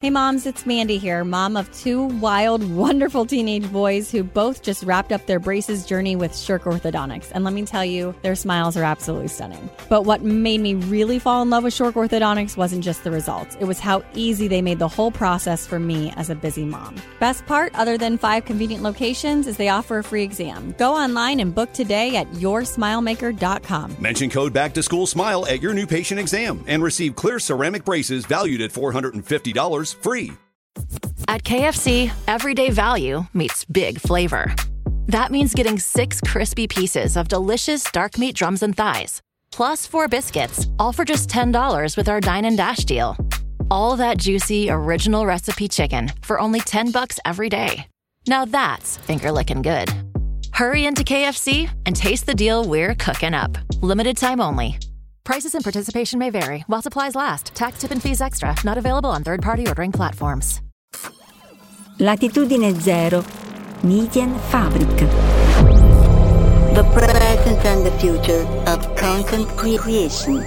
Hey moms, it's Mandy here, mom of two wild, wonderful teenage boys who both just wrapped up their braces journey with Shirk Orthodontics. And let me tell you, their smiles are absolutely stunning. But what made me really fall in love with Shirk Orthodontics wasn't just the results. It was how easy they made the whole process for me as a busy mom. Best part, other than 5 convenient locations, is they offer a free exam. Go online and book today at yoursmilemaker.com. Mention code BACK2SCHOOLSMILE at your new patient exam and receive clear ceramic braces valued at $450 free. At KFC, everyday value meets big flavor. That means getting 6 crispy pieces of delicious dark meat drums and thighs, plus 4 biscuits, all for just $10 with our Dine and Dash deal. All that juicy, original recipe chicken for only $10 every day. Now that's finger-licking good. Hurry into KFC and taste the deal we're cooking up. Limited time only. Prices and participation may vary while supplies last. Tax, tip, and fees extra. Not available on third-party ordering platforms. Latitudine Zero, Median Fabric. The present and the future of content creation.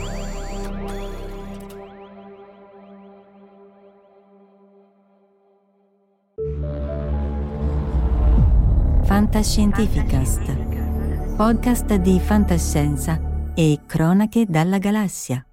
Fantascientificast, podcast di fantascienza e cronache dalla galassia.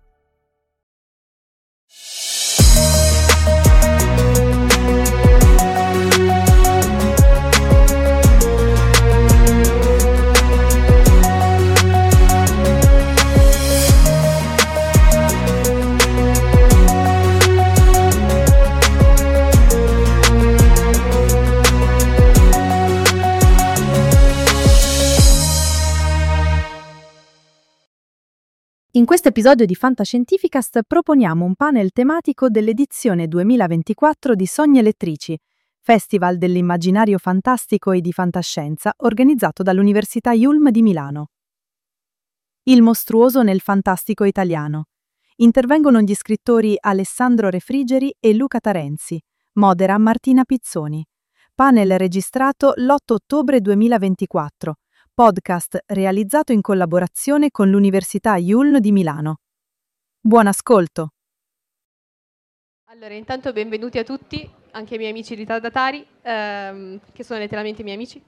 In questo episodio di Fantascientificast proponiamo un panel tematico dell'edizione 2024 di Sogni Elettrici, Festival dell'immaginario fantastico e di fantascienza organizzato dall'Università Yulm di Milano. Il mostruoso nel fantastico italiano. Intervengono gli scrittori Alessandro Refrigeri e Luca Tarenzi. Modera Martina Pizzoni. Panel registrato l'8 ottobre 2024. Podcast realizzato in collaborazione con l'Università Yulm di Milano. Buon ascolto! Allora, intanto benvenuti a tutti, anche ai miei amici ritardatari, che sono letteralmente i miei amici.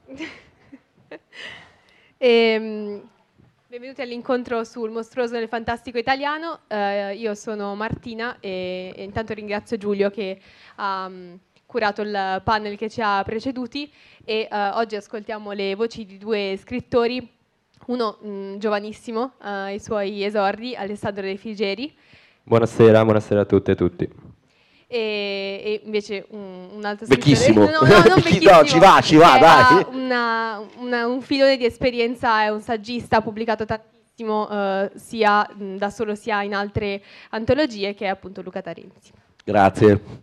Benvenuti all'incontro sul mostruoso nel fantastico italiano. Io sono Martina e intanto ringrazio Giulio che ha curato il panel che ci ha preceduti e oggi ascoltiamo le voci di 2 scrittori, uno giovanissimo, ai suoi esordi, Alessandro Refrigeri. Buonasera a tutte e tutti. E invece un altro vecchissimo. scrittore, non vecchissimo, no, ci va, dai. Ha un filone di esperienza, è un saggista, ha pubblicato tantissimo sia da solo sia in altre antologie, che è appunto Luca Tarenzi. Grazie.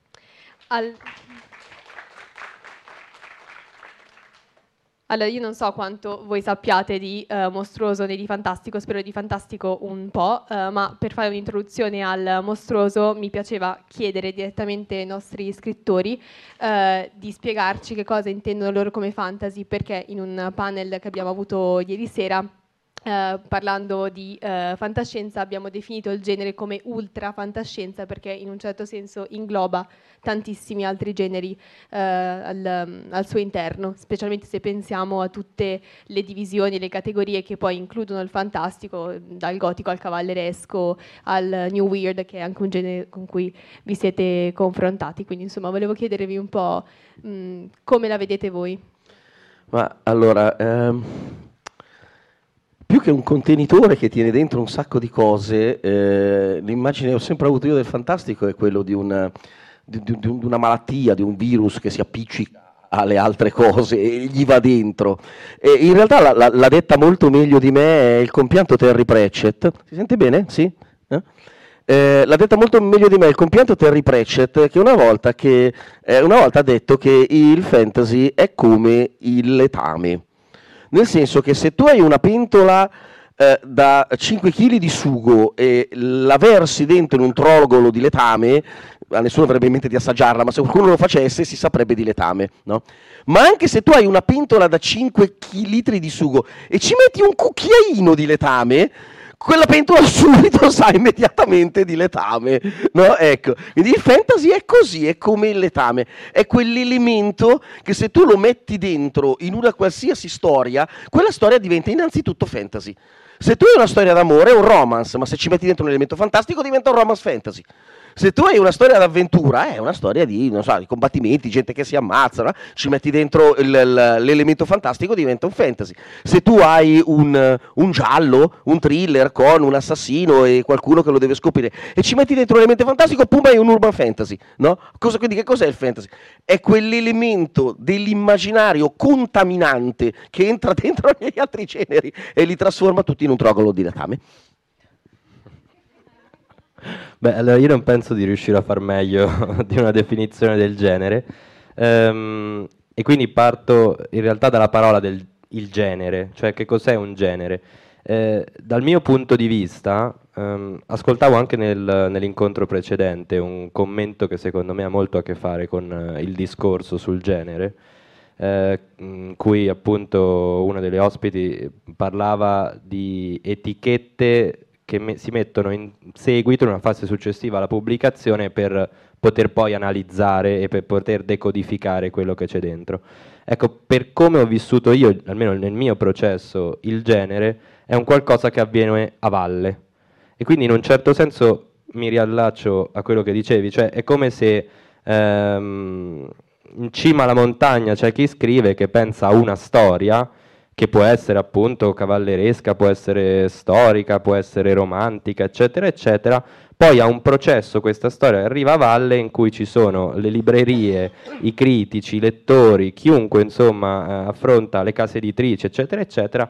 Allora, io non so quanto voi sappiate di mostruoso né di fantastico, spero di fantastico un po', ma per fare un'introduzione al mostruoso mi piaceva chiedere direttamente ai nostri scrittori di spiegarci che cosa intendono loro come fantasy, perché in un panel che abbiamo avuto ieri sera, parlando di fantascienza, abbiamo definito il genere come ultra fantascienza perché in un certo senso ingloba tantissimi altri generi al suo interno, specialmente se pensiamo a tutte le divisioni e le categorie che poi includono il fantastico, dal gotico al cavalleresco al new weird, che è anche un genere con cui vi siete confrontati. Quindi insomma volevo chiedervi un po' come la vedete voi. Ma allora, più che un contenitore che tiene dentro un sacco di cose, l'immagine che ho sempre avuto io del fantastico è quello di una malattia, di un virus che si appiccica alle altre cose e gli va dentro. E in realtà l'ha detta molto meglio di me il compianto Terry Pratchett. Si sente bene? Sì? L'ha detta molto meglio di me il compianto Terry Pratchett, che una volta ha detto che il fantasy è come il letame. Nel senso che se tu hai una pentola da 5 kg di sugo e la versi dentro in un trogolo di letame, a nessuno avrebbe in mente di assaggiarla, ma se qualcuno lo facesse si saprebbe di letame, no? Ma anche se tu hai una pentola da 5 litri di sugo e ci metti un cucchiaino di letame, quella pentola subito sa immediatamente di letame, no? Ecco, quindi il fantasy è così, è come il letame, è quell'elemento che se tu lo metti dentro in una qualsiasi storia, quella storia diventa innanzitutto fantasy. Se tu hai una storia d'amore è un romance, ma se ci metti dentro un elemento fantastico diventa un romance fantasy. Se tu hai una storia d'avventura, è una storia di, non so, di combattimenti, gente che si ammazza, no? Ci metti dentro l'elemento fantastico, diventa un fantasy. Se tu hai un giallo, un thriller con un assassino e qualcuno che lo deve scoprire, e ci metti dentro un elemento fantastico, pum, hai un urban fantasy, no? Quindi che cos'è il fantasy? È quell'elemento dell'immaginario contaminante che entra dentro negli altri generi e li trasforma tutti in un trogolo di letame. Beh, allora io non penso di riuscire a far meglio di una definizione del genere, e quindi parto in realtà dalla parola il genere, cioè che cos'è un genere. Dal mio punto di vista, ascoltavo anche nell'incontro precedente un commento che secondo me ha molto a che fare con il discorso sul genere, in cui appunto uno degli ospiti parlava di etichette che si mettono in seguito, in una fase successiva alla pubblicazione, per poter poi analizzare e per poter decodificare quello che c'è dentro. Ecco, per come ho vissuto io, almeno nel mio processo, il genere è un qualcosa che avviene a valle. E quindi in un certo senso mi riallaccio a quello che dicevi, cioè è come se in cima alla montagna c'è chi scrive che pensa a una storia, che può essere appunto cavalleresca, può essere storica, può essere romantica, eccetera, eccetera. Poi ha un processo, questa storia arriva a valle, in cui ci sono le librerie, i critici, i lettori, chiunque insomma affronta le case editrici, eccetera, eccetera,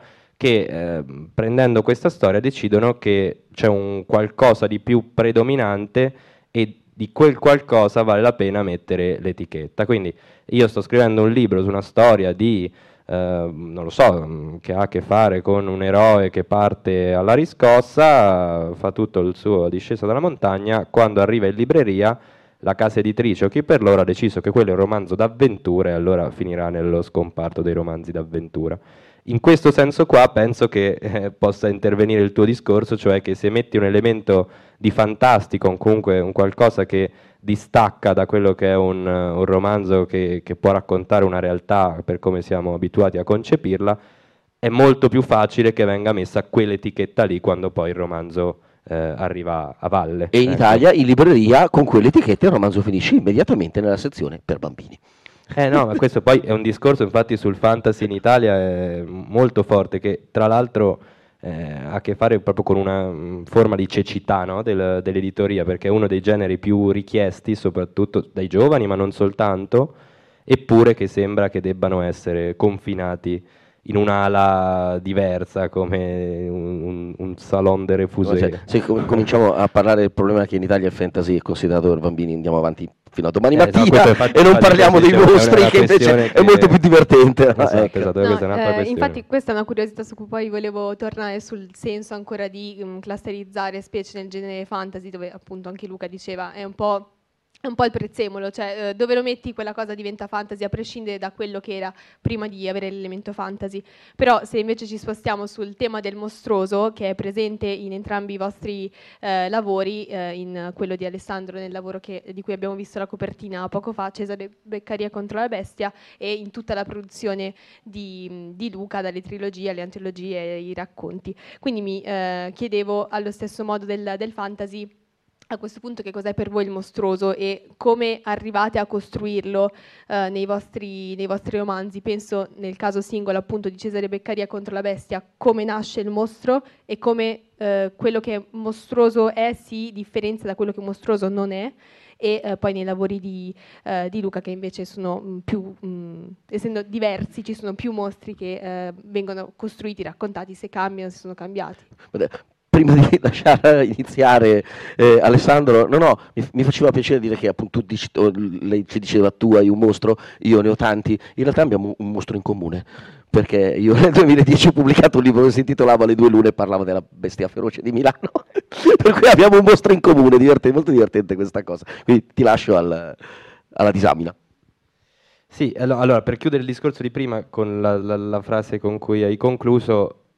che prendendo questa storia decidono che c'è un qualcosa di più predominante e di quel qualcosa vale la pena mettere l'etichetta. Quindi io sto scrivendo un libro su una storia di non lo so, che ha a che fare con un eroe che parte alla riscossa, fa tutto il suo discesa dalla montagna, quando arriva in libreria la casa editrice o chi per loro ha deciso che quello è un romanzo d'avventura e allora finirà nello scomparto dei romanzi d'avventura. In questo senso qua penso che possa intervenire il tuo discorso, cioè che se metti un elemento di fantastico, comunque un qualcosa che distacca da quello che è un romanzo che può raccontare una realtà per come siamo abituati a concepirla, è molto più facile che venga messa quell'etichetta lì quando poi il romanzo arriva a valle. E in Italia, in libreria, con quell'etichetta il romanzo finisce immediatamente nella sezione per bambini. No, ma questo poi è un discorso, infatti, sul fantasy in Italia è molto forte, che tra l'altro ha a che fare proprio con una forma di cecità, no? Dell'editoria, perché è uno dei generi più richiesti, soprattutto dai giovani, ma non soltanto, eppure che sembra che debbano essere confinati in un'ala diversa, come un salon de refusé. Se cominciamo a parlare del problema che in Italia il fantasy è considerato per bambini, andiamo avanti fino a domani mattina, no, e non parliamo dei mostri, che invece è molto più divertente. Esatto, questa è un'altra questione. Infatti questa è una curiosità su cui poi volevo tornare, sul senso ancora di clusterizzare specie nel genere fantasy, dove appunto anche Luca diceva è un po' il prezzemolo, cioè dove lo metti quella cosa diventa fantasy, a prescindere da quello che era prima di avere l'elemento fantasy. Però se invece ci spostiamo sul tema del mostruoso, che è presente in entrambi i vostri lavori, in quello di Alessandro, nel lavoro di cui abbiamo visto la copertina poco fa, Cesare Beccaria contro la bestia, e in tutta la produzione di Luca, dalle trilogie alle antologie e ai racconti. Quindi mi chiedevo, allo stesso modo del fantasy, a questo punto che cos'è per voi il mostruoso e come arrivate a costruirlo nei vostri romanzi. Penso nel caso singolo appunto di Cesare Beccaria contro la bestia, come nasce il mostro e come quello che mostruoso è si differenzia da quello che mostruoso non è, e poi nei lavori di Luca, che invece sono più, essendo diversi, ci sono più mostri che vengono costruiti, raccontati, se cambiano, se sono cambiati. Prima di lasciare iniziare Alessandro, mi faceva piacere dire che appunto lei ci diceva tu hai un mostro, io ne ho tanti, in realtà abbiamo un mostro in comune, perché io nel 2010 ho pubblicato un libro che si intitolava Le due lune e parlava della bestia feroce di Milano, per cui abbiamo un mostro in comune, molto divertente questa cosa, quindi ti lascio alla disamina. Sì, allora per chiudere il discorso di prima con la frase con cui hai concluso,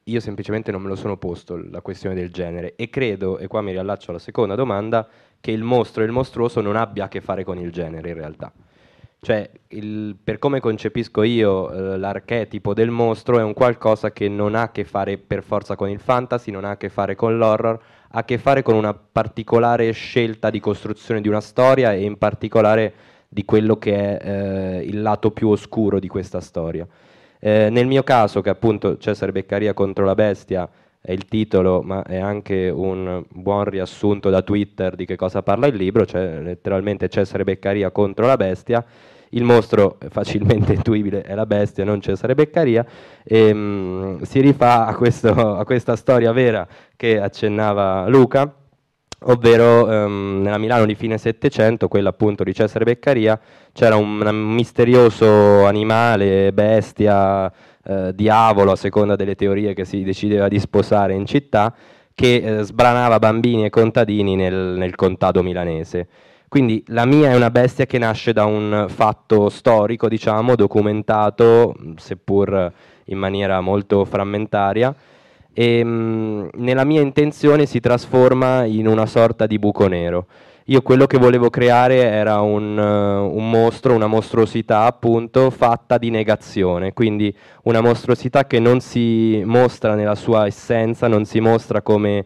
io semplicemente non me lo sono posto la questione del genere, e credo, e qua mi riallaccio alla seconda domanda, che il mostro e il mostruoso non abbia a che fare con il genere in realtà. Cioè, per come concepisco io l'archetipo del mostro è un qualcosa che non ha a che fare per forza con il fantasy, non ha a che fare con l'horror, ha a che fare con una particolare scelta di costruzione di una storia, e in particolare di quello che è il lato più oscuro di questa storia. Nel mio caso, che appunto Cesare Beccaria contro la bestia è il titolo, ma è anche un buon riassunto da Twitter di che cosa parla il libro, cioè letteralmente Cesare Beccaria contro la bestia. Il mostro, facilmente intuibile, è la bestia, non Cesare Beccaria, e si rifà a questa storia vera che accennava Luca, ovvero nella Milano di fine Settecento, quella appunto di Cesare Beccaria, c'era un misterioso animale, bestia, diavolo, a seconda delle teorie che si decideva di sposare in città, che sbranava bambini e contadini nel contado milanese. Quindi la mia è una bestia che nasce da un fatto storico, diciamo, documentato, seppur in maniera molto frammentaria, e nella mia intenzione si trasforma in una sorta di buco nero. Io quello che volevo creare era un mostro, una mostruosità appunto fatta di negazione, quindi una mostruosità che non si mostra nella sua essenza, non si mostra come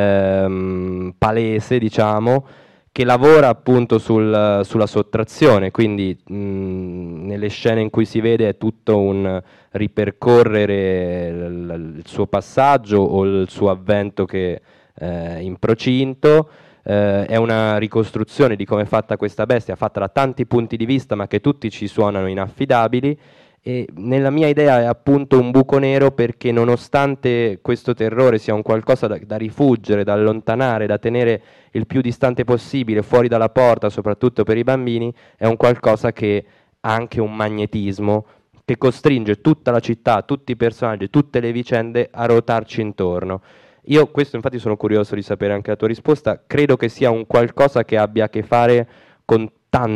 palese, diciamo, che lavora appunto sulla sottrazione, quindi nelle scene in cui si vede è tutto un ripercorrere il suo passaggio o il suo avvento che è in procinto. È una ricostruzione di come è fatta questa bestia, fatta da tanti punti di vista, ma che tutti ci suonano inaffidabili, e nella mia idea è appunto un buco nero, perché nonostante questo terrore sia un qualcosa da rifuggire, da allontanare, da tenere il più distante possibile, fuori dalla porta, soprattutto per i bambini, è un qualcosa che ha anche un magnetismo che costringe tutta la città, tutti i personaggi, tutte le vicende a rotarci intorno. Io questo infatti sono curioso di sapere anche la tua risposta, credo che sia un qualcosa che abbia a che fare con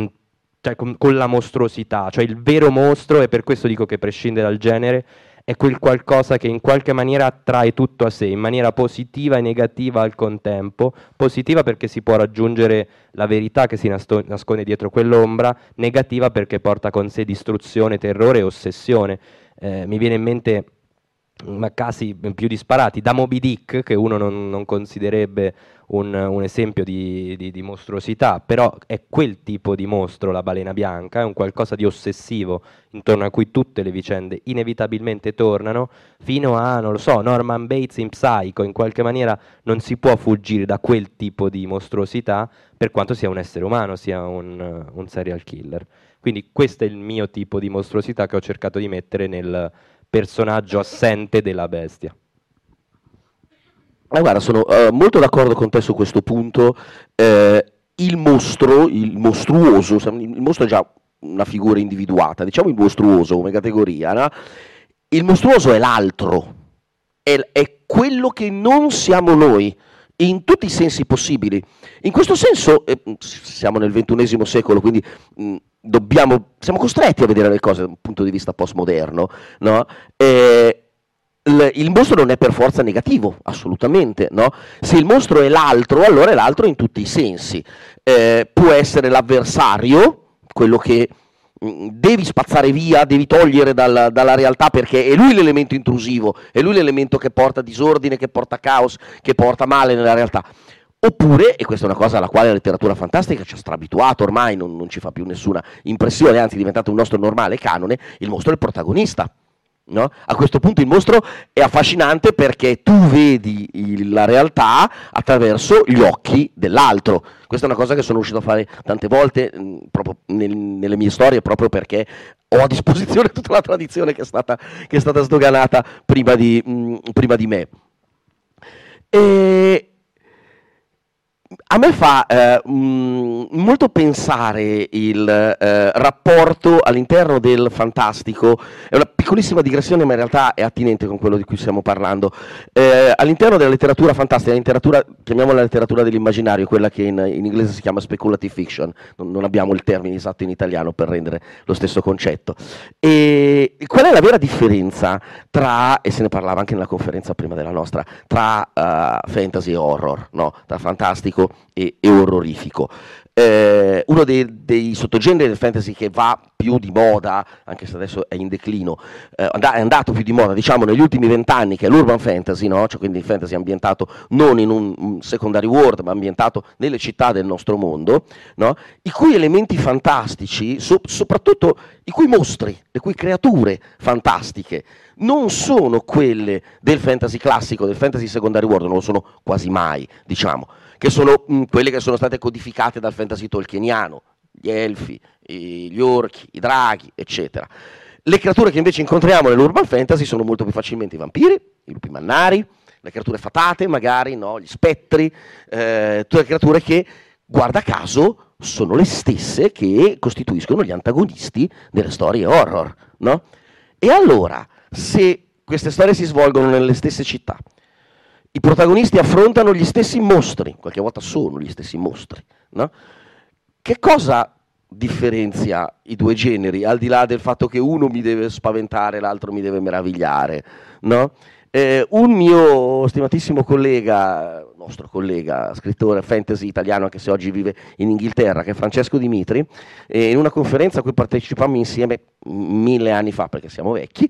con la mostruosità, cioè il vero mostro, e per questo dico che prescinde dal genere, è quel qualcosa che in qualche maniera attrae tutto a sé, in maniera positiva e negativa al contempo. Positiva perché si può raggiungere la verità che si nasconde dietro quell'ombra, negativa perché porta con sé distruzione, terrore e ossessione. Mi viene in mente casi più disparati, da Moby Dick, che uno non considererebbe un esempio di mostruosità, però è quel tipo di mostro, la balena bianca, è un qualcosa di ossessivo intorno a cui tutte le vicende inevitabilmente tornano, fino a, non lo so, Norman Bates in Psycho. In qualche maniera non si può fuggire da quel tipo di mostruosità, per quanto sia un essere umano, sia un serial killer. Quindi questo è il mio tipo di mostruosità che ho cercato di mettere nel personaggio assente della bestia. Guarda, sono molto d'accordo con te su questo punto. Il mostro, il mostruoso, il mostro è già una figura individuata, diciamo il mostruoso come categoria, no? Il mostruoso è l'altro, è quello che non siamo noi, in tutti i sensi possibili. In questo senso, siamo nel XXI secolo, quindi siamo costretti a vedere le cose da un punto di vista postmoderno, no? Il mostro non è per forza negativo, assolutamente, no? Se il mostro è l'altro, allora è l'altro in tutti i sensi. Può essere l'avversario, quello che devi spazzare via, devi togliere dalla realtà, perché è lui l'elemento intrusivo, è lui l'elemento che porta disordine, che porta caos, che porta male nella realtà. Oppure, e questa è una cosa alla quale la letteratura fantastica ci ha strabituato ormai, non ci fa più nessuna impressione, anzi è diventato un nostro normale canone, il mostro è il protagonista. No? A questo punto il mostro è affascinante perché tu vedi la realtà attraverso gli occhi dell'altro. Questa è una cosa che sono riuscito a fare tante volte proprio nelle mie storie, proprio perché ho a disposizione tutta la tradizione che è stata sdoganata prima di me. A me fa molto pensare il rapporto all'interno del fantastico, piccolissima digressione, ma in realtà è attinente con quello di cui stiamo parlando. All'interno della letteratura fantastica, chiamiamola letteratura dell'immaginario, quella che in inglese si chiama speculative fiction, non abbiamo il termine esatto in italiano per rendere lo stesso concetto. E qual è la vera differenza tra, e se ne parlava anche nella conferenza prima della nostra, tra fantasy e horror, no? Tra fantastico e orrorifico? Uno dei sottogeneri del fantasy che va più di moda, anche se adesso è in declino, è andato più di moda, diciamo, negli ultimi 20 anni, che è l'urban fantasy, no? Cioè, quindi il fantasy ambientato non in un secondary world, ma ambientato nelle città del nostro mondo, no? I cui elementi fantastici, soprattutto i cui mostri, le cui creature fantastiche, non sono quelle del fantasy classico, del fantasy secondary world, non lo sono quasi mai, diciamo, che sono quelle che sono state codificate dal fantasy tolkieniano, gli elfi, gli orchi, i draghi, eccetera. Le creature che invece incontriamo nell'urban fantasy sono molto più facilmente i vampiri, i lupi mannari, le creature fatate magari, no? Gli spettri, tutte le creature che, guarda caso, sono le stesse che costituiscono gli antagonisti delle storie horror, no? E allora, se queste storie si svolgono nelle stesse città, i protagonisti affrontano gli stessi mostri, qualche volta sono gli stessi mostri, no? Che cosa differenzia i due generi, al di là del fatto che uno mi deve spaventare, l'altro mi deve meravigliare, no? Un mio stimatissimo collega, nostro collega, scrittore fantasy italiano, anche se oggi vive in Inghilterra, che è Francesco Dimitri, in una conferenza a cui partecipammo insieme 1000 anni fa, perché siamo vecchi,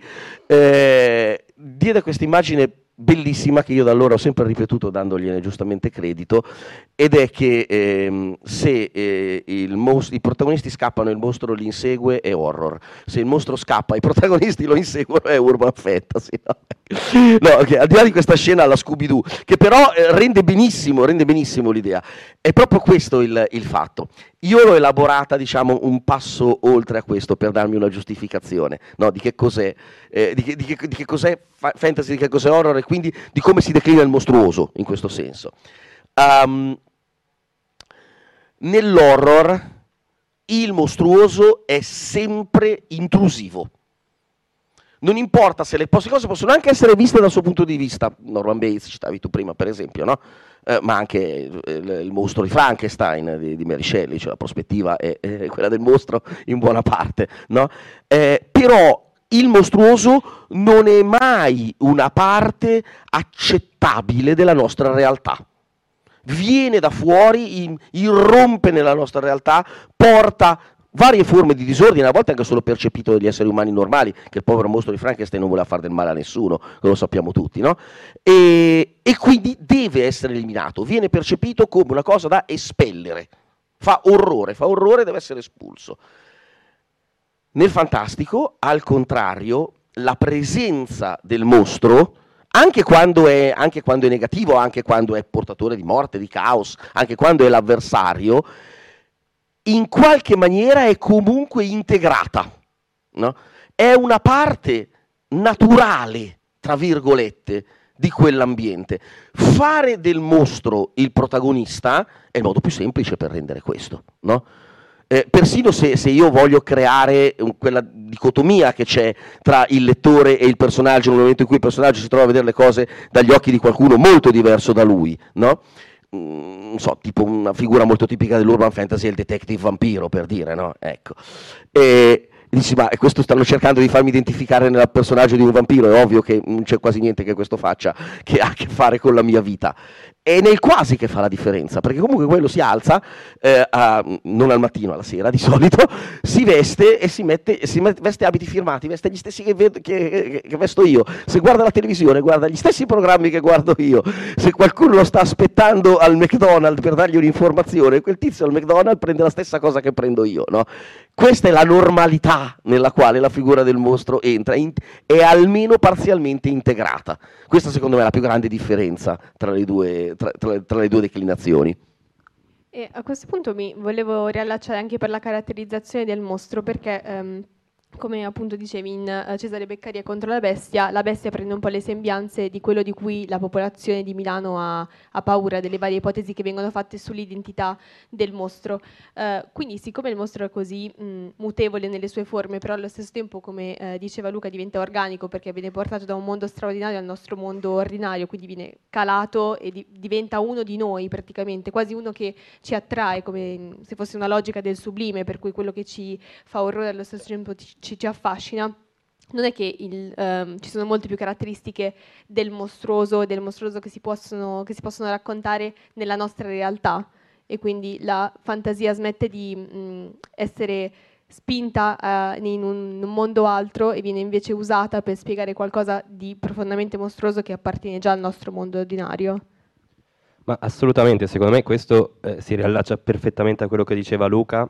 diede questa immagine bellissima che io da allora ho sempre ripetuto, dandogliene giustamente credito, ed è che se i protagonisti scappano e il mostro li insegue è horror, se il mostro scappa e i protagonisti lo inseguono è urban fantasy, no? No, okay, al di là di questa scena alla Scooby-Doo, che però rende benissimo l'idea, è proprio questo il fatto. Io l'ho elaborata, diciamo, un passo oltre a questo per darmi una giustificazione, no? Di che cos'è di che cos'è fantasy, di che cos'è horror, e quindi di come si declina il mostruoso in questo senso. Nell'horror il mostruoso è sempre intrusivo. Non importa se le cose possono anche essere viste dal suo punto di vista, Norman Bates citavi tu prima per esempio, no? Ma anche il mostro di Frankenstein di Mary Shelley, cioè la prospettiva è quella del mostro in buona parte, no? Però il mostruoso non è mai una parte accettabile della nostra realtà. Viene da fuori, irrompe nella nostra realtà, porta varie forme di disordine, a volte anche solo percepito dagli esseri umani normali, che il povero mostro di Frankenstein non voleva fare del male a nessuno, lo sappiamo tutti, no? E quindi deve essere eliminato, viene percepito come una cosa da espellere, fa orrore, deve essere espulso. Nel fantastico, al contrario, la presenza del mostro, anche quando è negativo, anche quando è portatore di morte, di caos, anche quando è l'avversario, in qualche maniera è comunque integrata, no? È una parte naturale, tra virgolette, di quell'ambiente. Fare del mostro il protagonista è il modo più semplice per rendere questo, no? Persino se io voglio creare quella dicotomia che c'è tra il lettore e il personaggio, nel momento in cui il personaggio si trova a vedere le cose dagli occhi di qualcuno molto diverso da lui, no? Non so, tipo una figura molto tipica dell'urban fantasy è il detective vampiro, per dire, no? Ecco. E dici, ma questo stanno cercando di farmi identificare nel personaggio di un vampiro, è ovvio che non c'è quasi niente che questo faccia che ha a che fare con la mia vita. È nel quasi che fa la differenza, perché comunque quello si alza, non al mattino, alla sera di solito, si veste e veste abiti firmati, veste gli stessi che vesto io. Se guarda la televisione, guarda gli stessi programmi che guardo io. Se qualcuno lo sta aspettando al McDonald's per dargli un'informazione, quel tizio al McDonald's prende la stessa cosa che prendo io, no? Questa è la normalità nella quale la figura del mostro entra, è almeno parzialmente integrata. Questa secondo me è la più grande differenza tra le due declinazioni. E a questo punto mi volevo riallacciare anche per la caratterizzazione del mostro, perché come appunto dicevi in Cesare Beccaria contro la bestia prende un po' le sembianze di quello di cui la popolazione di Milano ha paura, delle varie ipotesi che vengono fatte sull'identità del mostro. Quindi siccome il mostro è così mutevole nelle sue forme, però allo stesso tempo, come diceva Luca, diventa organico perché viene portato da un mondo straordinario al nostro mondo ordinario, quindi viene calato e diventa uno di noi praticamente, quasi uno che ci attrae, come se fosse una logica del sublime, per cui quello che ci fa orrore allo stesso tempo ci affascina. Non è che ci sono molte più caratteristiche del mostruoso che si possono raccontare nella nostra realtà, e quindi la fantasia smette di essere spinta in un mondo altro e viene invece usata per spiegare qualcosa di profondamente mostruoso che appartiene già al nostro mondo ordinario. Ma assolutamente, secondo me questo si riallaccia perfettamente a quello che diceva Luca.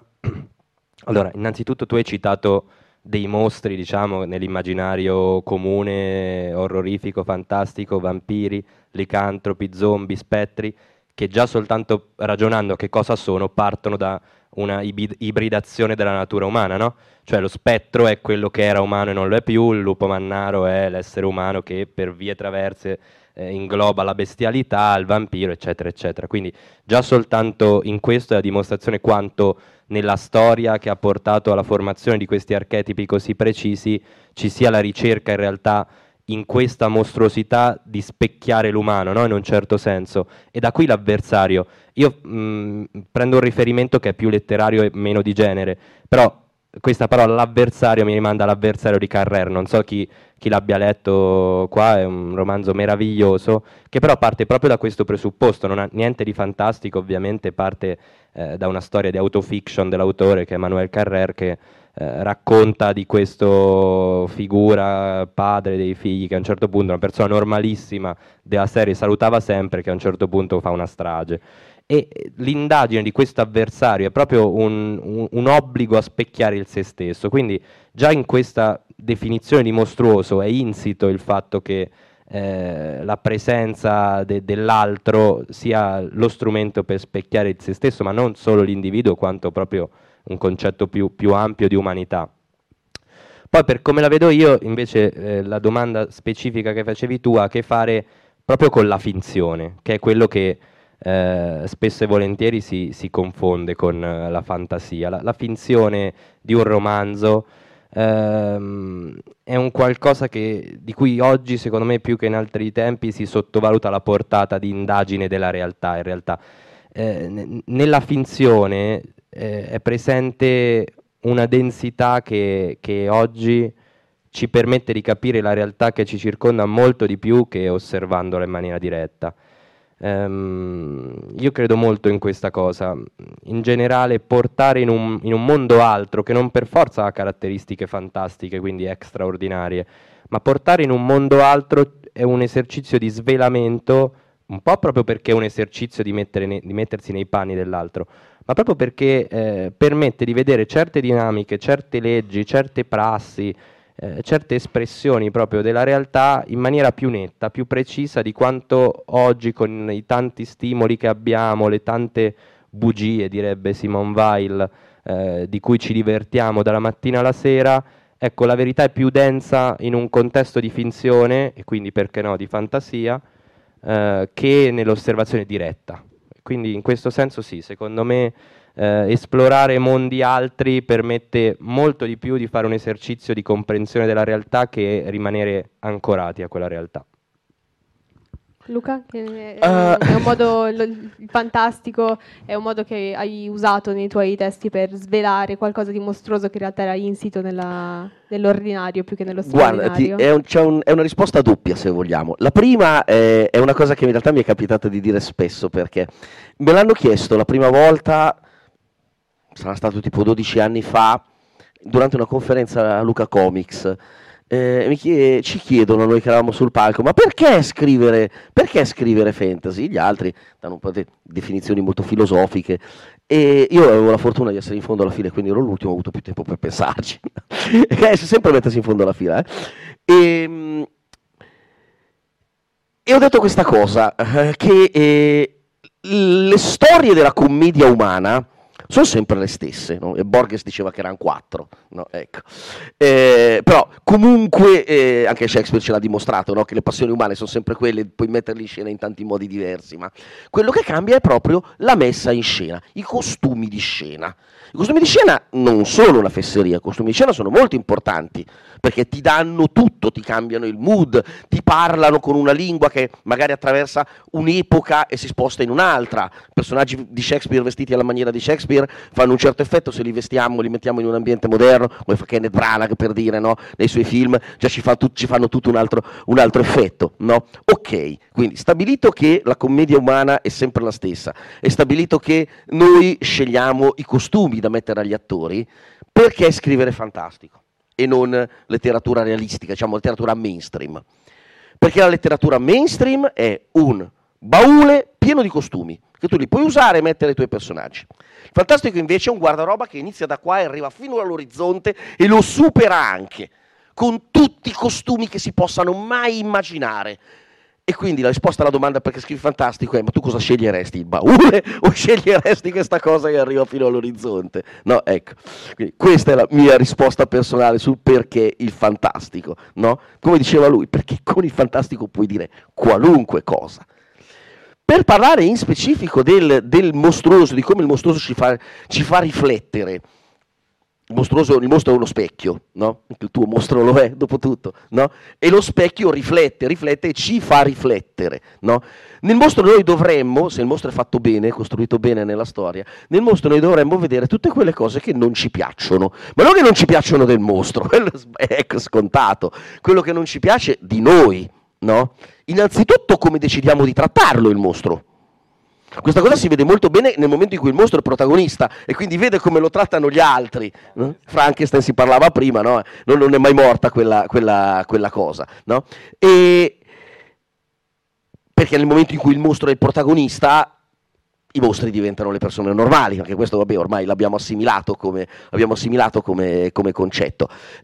Allora, innanzitutto tu hai citato dei mostri, diciamo, nell'immaginario comune, orrorifico, fantastico, vampiri, licantropi, zombie, spettri, che già soltanto ragionando che cosa sono partono da una ibridazione della natura umana, no? Cioè lo spettro è quello che era umano e non lo è più, il lupo mannaro è l'essere umano che per vie traverse ingloba la bestialità, il vampiro, eccetera, eccetera. Quindi già soltanto in questo è la dimostrazione quanto nella storia che ha portato alla formazione di questi archetipi così precisi ci sia la ricerca in realtà in questa mostruosità di specchiare l'umano, no? In un certo senso. E da qui l'avversario. Io prendo un riferimento che è più letterario e meno di genere, però questa parola l'avversario mi rimanda all'Avversario di Carrère, non so chi l'abbia letto qua, è un romanzo meraviglioso, che però parte proprio da questo presupposto, non ha niente di fantastico, ovviamente parte da una storia di autofiction dell'autore che è Emmanuel Carrère, che racconta di questo figura, padre dei figli, che a un certo punto, una persona normalissima della serie, salutava sempre, che a un certo punto fa una strage. E l'indagine di questo avversario è proprio un obbligo a specchiare il se stesso, quindi già in questa definizione di mostruoso è insito il fatto che la presenza dell'altro sia lo strumento per specchiare il se stesso, ma non solo l'individuo, quanto proprio un concetto più ampio di umanità. Poi, per come la vedo io, invece, la domanda specifica che facevi tu ha a che fare proprio con la finzione, che è quello che spesso e volentieri si confonde con la fantasia. La finzione di un romanzo è un qualcosa di cui oggi, secondo me, più che in altri tempi, si sottovaluta la portata di indagine della realtà. In realtà, nella finzione è presente una densità che oggi ci permette di capire la realtà che ci circonda molto di più che osservandola in maniera diretta. Io credo molto in questa cosa. In generale, portare in un mondo altro, che non per forza ha caratteristiche fantastiche, quindi extraordinarie, ma portare in un mondo altro è un esercizio di svelamento, un po' proprio perché è un esercizio di mettersi nei panni dell'altro, ma proprio perché permette di vedere certe dinamiche, certe leggi, certe prassi, certe espressioni proprio della realtà in maniera più netta, più precisa di quanto oggi, con i tanti stimoli che abbiamo, le tante bugie, direbbe Simone Weil, di cui ci divertiamo dalla mattina alla sera. Ecco, la verità è più densa in un contesto di finzione, e quindi perché no di fantasia, che nell'osservazione diretta. Quindi in questo senso sì, secondo me esplorare mondi altri permette molto di più di fare un esercizio di comprensione della realtà che rimanere ancorati a quella realtà. Luca, che è un modo, il fantastico è un modo che hai usato nei tuoi testi per svelare qualcosa di mostruoso che in realtà era insito nell'ordinario più che nello straordinario. Guarda, è una risposta doppia, se vogliamo. La prima è una cosa che in realtà mi è capitato di dire spesso, perché me l'hanno chiesto la prima volta, sarà stato tipo 12 anni fa, durante una conferenza a Luca Comics. Ci chiedono, noi che eravamo sul palco, ma perché scrivere fantasy? Gli altri danno un po' di definizioni molto filosofiche, e io avevo la fortuna di essere in fondo alla fila, quindi ero l'ultimo, ho avuto più tempo per pensarci. Sempre mettersi in fondo alla fila. E ho detto questa cosa, che le storie della commedia umana sono sempre le stesse, no? E Borges diceva che erano 4, no? Ecco. Però comunque anche Shakespeare ce l'ha dimostrato, no? Che le passioni umane sono sempre quelle, puoi metterle in scena in tanti modi diversi, ma quello che cambia è proprio la messa in scena, i costumi di scena. I costumi di scena non sono una fesseria, i costumi di scena sono molto importanti, perché ti danno tutto, ti cambiano il mood, ti parlano con una lingua che magari attraversa un'epoca e si sposta in un'altra. Personaggi di Shakespeare vestiti alla maniera di Shakespeare fanno un certo effetto, se li vestiamo, li mettiamo in un ambiente moderno, come fa Kenneth Branagh, per dire, no? Nei suoi film già ci fanno tutto un altro effetto, no? Ok, quindi stabilito che la commedia umana è sempre la stessa, è stabilito che noi scegliamo i costumi da mettere agli attori, perché scrivere fantastico e non letteratura realistica, diciamo letteratura mainstream? Perché la letteratura mainstream è un baule pieno di costumi che tu li puoi usare e mettere ai tuoi personaggi. Il fantastico invece è un guardaroba che inizia da qua e arriva fino all'orizzonte e lo supera anche, con tutti i costumi che si possano mai immaginare. E quindi la risposta alla domanda perché scrivi fantastico è: ma tu cosa sceglieresti, il baule o sceglieresti questa cosa che arriva fino all'orizzonte? No, ecco, quindi questa è la mia risposta personale sul perché il fantastico, no? Come diceva lui, perché con il fantastico puoi dire qualunque cosa. Per parlare in specifico del mostruoso, di come il mostruoso ci fa riflettere. Il mostro è uno specchio, no? Il tuo mostro lo è, dopo tutto, no? E lo specchio riflette e ci fa riflettere, no? Nel mostro noi dovremmo, se il mostro è fatto bene, costruito bene nella storia, nel mostro noi dovremmo vedere tutte quelle cose che non ci piacciono, ma non che non ci piacciono del mostro, quello è scontato, quello che non ci piace di noi, no? Innanzitutto come decidiamo di trattarlo il mostro. Questa cosa si vede molto bene nel momento in cui il mostro è protagonista e quindi vede come lo trattano gli altri, no? Frankenstein si parlava prima, no? Non è mai morta quella cosa, no? E perché nel momento in cui il mostro è il protagonista, i mostri diventano le persone normali, perché questo vabbè ormai l'abbiamo assimilato come concetto.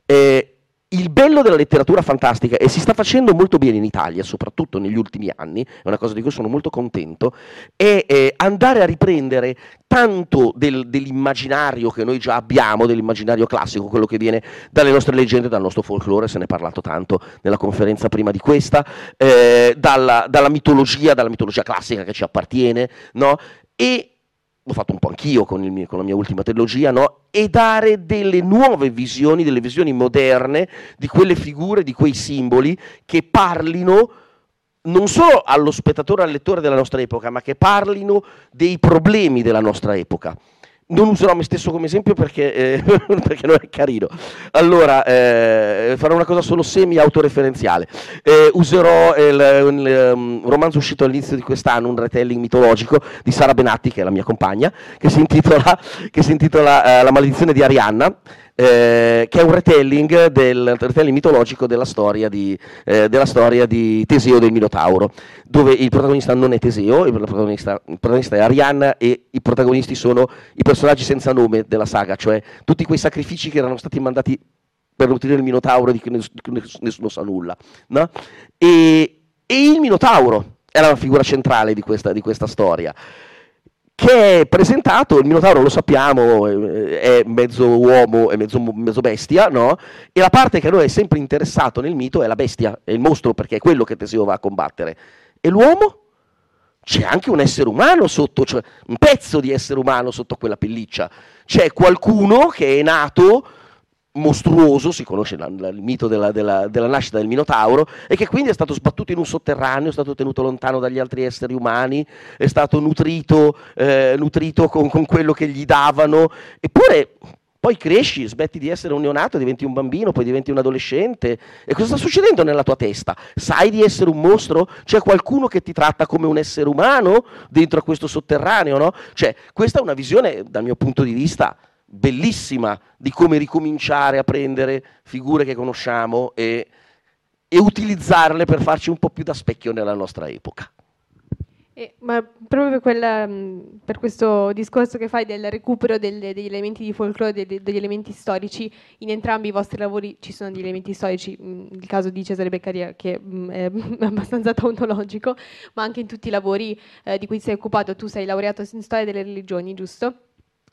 Il bello della letteratura fantastica, e si sta facendo molto bene in Italia, soprattutto negli ultimi anni, è una cosa di cui sono molto contento, è andare a riprendere tanto dell'immaginario che noi già abbiamo, dell'immaginario classico, quello che viene dalle nostre leggende, dal nostro folklore, se ne è parlato tanto nella conferenza prima di questa, dalla mitologia classica che ci appartiene, no? E l'ho fatto un po' anch'io con la mia ultima trilogia, no? E dare delle nuove visioni, delle visioni moderne di quelle figure, di quei simboli che parlino non solo allo spettatore, al lettore della nostra epoca, ma che parlino dei problemi della nostra epoca. Non userò me stesso come esempio perché non è carino. Allora, farò una cosa solo semi-autoreferenziale. Userò un romanzo uscito all'inizio di quest'anno, un retelling mitologico di Sara Benatti, che è la mia compagna, che si intitola La maledizione di Arianna, che è un retelling mitologico della storia di Teseo del Minotauro, dove il protagonista non è Teseo, il protagonista è Arianna e i protagonisti sono i personaggi senza nome della saga, cioè tutti quei sacrifici che erano stati mandati per nutrire il Minotauro di cui nessuno sa nulla, no? E il Minotauro era la figura centrale di questa storia, che è presentato, il Minotauro lo sappiamo, è mezzo uomo e mezzo bestia, no? E la parte che a noi è sempre interessato nel mito è la bestia, è il mostro, perché è quello che Teseo va a combattere. E l'uomo? C'è anche un essere umano sotto, cioè un pezzo di essere umano sotto quella pelliccia. C'è qualcuno che è nato mostruoso, si conosce il mito della nascita del Minotauro, e che quindi è stato sbattuto in un sotterraneo, è stato tenuto lontano dagli altri esseri umani, è stato nutrito con quello che gli davano, eppure poi cresci, smetti di essere un neonato, diventi un bambino, poi diventi un adolescente. E cosa sta succedendo nella tua testa? Sai di essere un mostro? C'è qualcuno che ti tratta come un essere umano dentro a questo sotterraneo, no? Cioè, questa è una visione, dal mio punto di vista, bellissima di come ricominciare a prendere figure che conosciamo e utilizzarle per farci un po' più da specchio nella nostra epoca. Ma proprio per questo discorso che fai del recupero degli elementi di folklore, degli elementi storici, in entrambi i vostri lavori ci sono degli elementi storici, il caso di Cesare Beccaria che è abbastanza tautologico, ma anche in tutti i lavori di cui sei occupato. Tu sei laureato in storia delle religioni, giusto?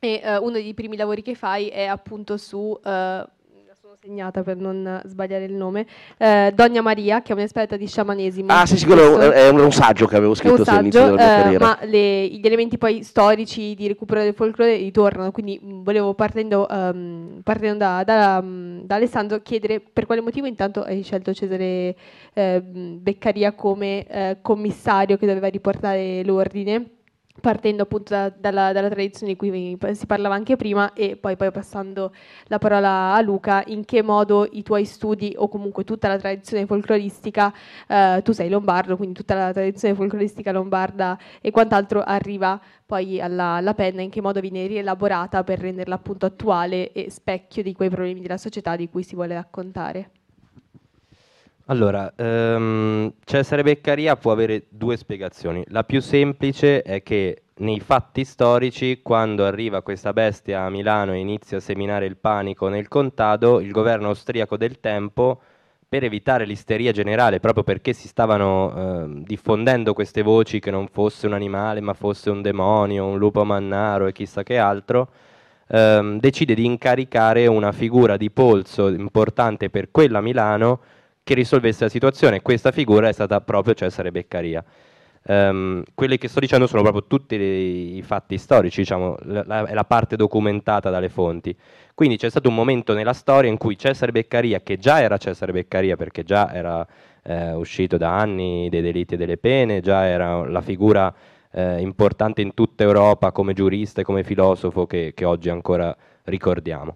e uno dei primi lavori che fai è appunto su, la sono segnata per non sbagliare il nome, Donna Maria, che è un'esperta di sciamanesimo. Ah sì, quello è un saggio che avevo scritto all'inizio della mia carriera. Ma gli elementi poi storici di recupero del folklore ritornano, quindi volevo partendo da Alessandro chiedere per quale motivo intanto hai scelto Cesare Beccaria come commissario che doveva riportare l'ordine, partendo appunto dalla tradizione di cui si parlava anche prima, e poi passando la parola a Luca, in che modo i tuoi studi o comunque tutta la tradizione folcloristica, tu sei lombardo, quindi tutta la tradizione folcloristica lombarda e quant'altro arriva poi alla penna, in che modo viene rielaborata per renderla appunto attuale e specchio di quei problemi della società di cui si vuole raccontare. Allora, Cesare Beccaria può avere due spiegazioni. La più semplice è che nei fatti storici, quando arriva questa bestia a Milano e inizia a seminare il panico nel contado, il governo austriaco del tempo, per evitare l'isteria generale, proprio perché si stavano diffondendo queste voci che non fosse un animale ma fosse un demonio, un lupo mannaro e chissà che altro, decide di incaricare una figura di polso importante per quella Milano che risolvesse la situazione. Questa figura è stata proprio Cesare Beccaria. Quelli che sto dicendo sono proprio tutti i fatti storici, diciamo, è la parte documentata dalle fonti. Quindi c'è stato un momento nella storia in cui Cesare Beccaria, che già era Cesare Beccaria perché già era uscito da anni dei delitti e delle pene, già era la figura importante in tutta Europa come giurista e come filosofo che oggi ancora ricordiamo.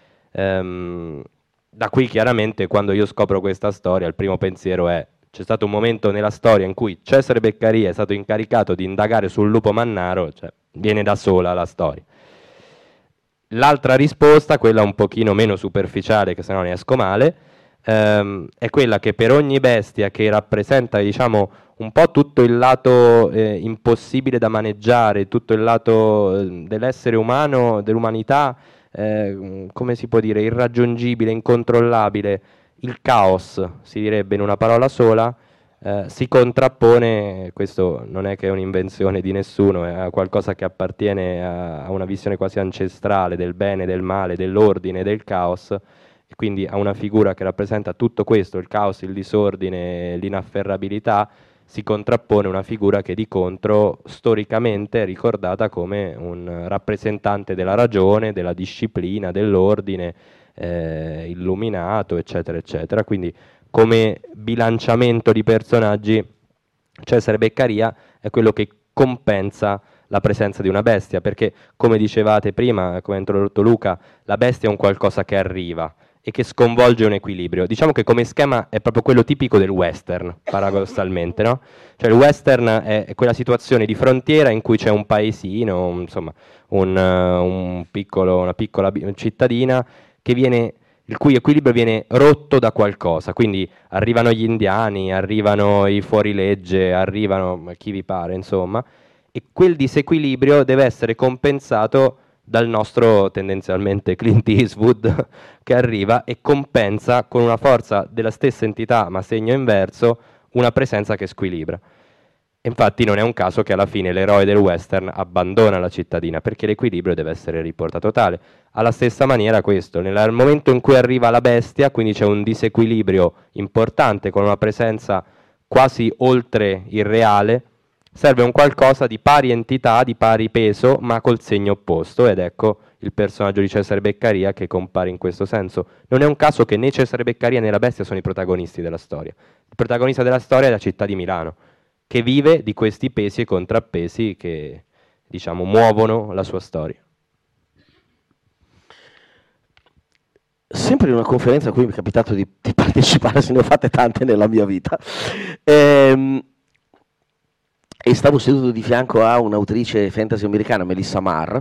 Da qui chiaramente quando io scopro questa storia il primo pensiero è: c'è stato un momento nella storia in cui Cesare Beccaria è stato incaricato di indagare sul lupo mannaro, cioè viene da sola la storia. L'altra risposta, quella un pochino meno superficiale, che se no ne esco male, è quella che per ogni bestia che rappresenta, diciamo, un po' tutto il lato impossibile da maneggiare, tutto il lato dell'essere umano, dell'umanità, come si può dire, irraggiungibile, incontrollabile, il caos, si direbbe in una parola sola, si contrappone, questo non è che è un'invenzione di nessuno, è qualcosa che appartiene a una visione quasi ancestrale del bene, del male, dell'ordine, del caos, e quindi a una figura che rappresenta tutto questo, il caos, il disordine, l'inafferrabilità, si contrappone una figura che di contro storicamente è ricordata come un rappresentante della ragione, della disciplina, dell'ordine, illuminato, eccetera, eccetera. Quindi come bilanciamento di personaggi Cesare Beccaria è quello che compensa la presenza di una bestia, perché come dicevate prima, come ha introdotto Luca, la bestia è un qualcosa che arriva e che sconvolge un equilibrio. Diciamo che come schema è proprio quello tipico del western, paradossalmente, no? Cioè il western è quella situazione di frontiera in cui c'è un paesino, insomma, una piccola cittadina il cui equilibrio viene rotto da qualcosa. Quindi arrivano gli indiani, arrivano i fuorilegge, arrivano chi vi pare, insomma, e quel disequilibrio deve essere compensato dal nostro tendenzialmente Clint Eastwood che arriva e compensa con una forza della stessa entità ma segno inverso una presenza che squilibra. Infatti non è un caso che alla fine l'eroe del western abbandona la cittadina, perché l'equilibrio deve essere riportato tale. Alla stessa maniera questo, nel momento in cui arriva la bestia, quindi c'è un disequilibrio importante con una presenza quasi oltre il reale, serve un qualcosa di pari entità, di pari peso, ma col segno opposto, ed ecco il personaggio di Cesare Beccaria che compare in questo senso. Non è un caso che né Cesare Beccaria né la bestia sono i protagonisti della storia. Il protagonista della storia è la città di Milano, che vive di questi pesi e contrappesi che, diciamo, muovono la sua storia. Sempre in una conferenza a cui mi è capitato di partecipare, se ne ho fatte tante nella mia vita, e stavo seduto di fianco a un'autrice fantasy americana, Melissa Marr,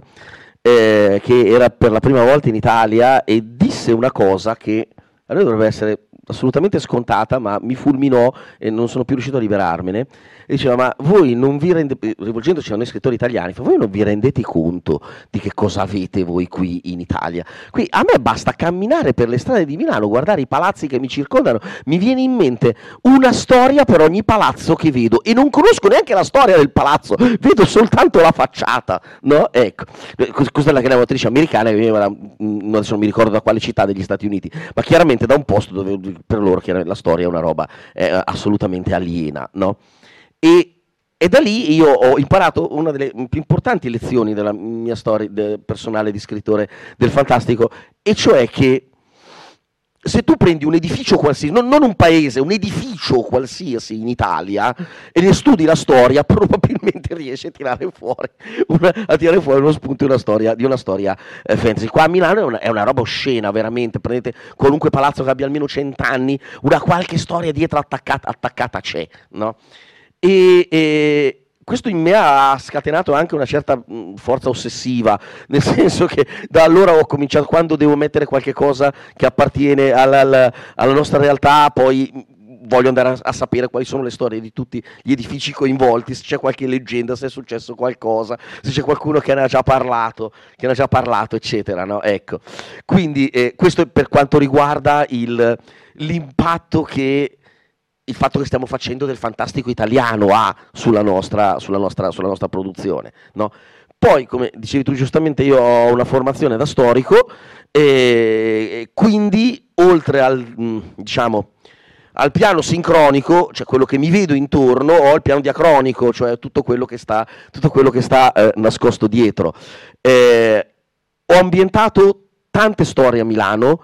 che era per la prima volta in Italia e disse una cosa che a noi dovrebbe essere assolutamente scontata, ma mi fulminò e non sono più riuscito a liberarmene. E diceva: ma voi non vi rendete, rivolgendoci a noi scrittori italiani, voi non vi rendete conto di che cosa avete voi qui in Italia? Qui a me basta camminare per le strade di Milano, guardare i palazzi che mi circondano, mi viene in mente una storia per ogni palazzo che vedo, e non conosco neanche la storia del palazzo, vedo soltanto la facciata, no? Ecco, questa è la grande autrice americana che veniva adesso non mi ricordo da quale città degli Stati Uniti, ma chiaramente da un posto dove per loro la storia è una roba assolutamente aliena, no? E da lì io ho imparato una delle più importanti lezioni della mia storia personale di scrittore del fantastico, e cioè che se tu prendi un edificio qualsiasi, non un paese, un edificio qualsiasi in Italia, e ne studi la storia, probabilmente riesci a tirare fuori uno spunto di una storia fantasy. Qua a Milano è una roba oscena, veramente. Prendete qualunque palazzo che abbia almeno 100 anni, una qualche storia dietro attaccata c'è, no? E questo in me ha scatenato anche una certa forza ossessiva, nel senso che da allora ho cominciato, quando devo mettere qualche cosa che appartiene alla nostra realtà, poi voglio andare a sapere quali sono le storie di tutti gli edifici coinvolti, se c'è qualche leggenda, se è successo qualcosa, se c'è qualcuno che ne ha già parlato, eccetera, no? Ecco. Quindi questo è per quanto riguarda l'impatto che il fatto che stiamo facendo del fantastico italiano ha sulla nostra produzione, no? Poi, come dicevi tu giustamente, io ho una formazione da storico, e quindi oltre al piano sincronico, cioè quello che mi vedo intorno, ho il piano diacronico, cioè tutto quello che sta nascosto dietro. Ho ambientato tante storie a Milano.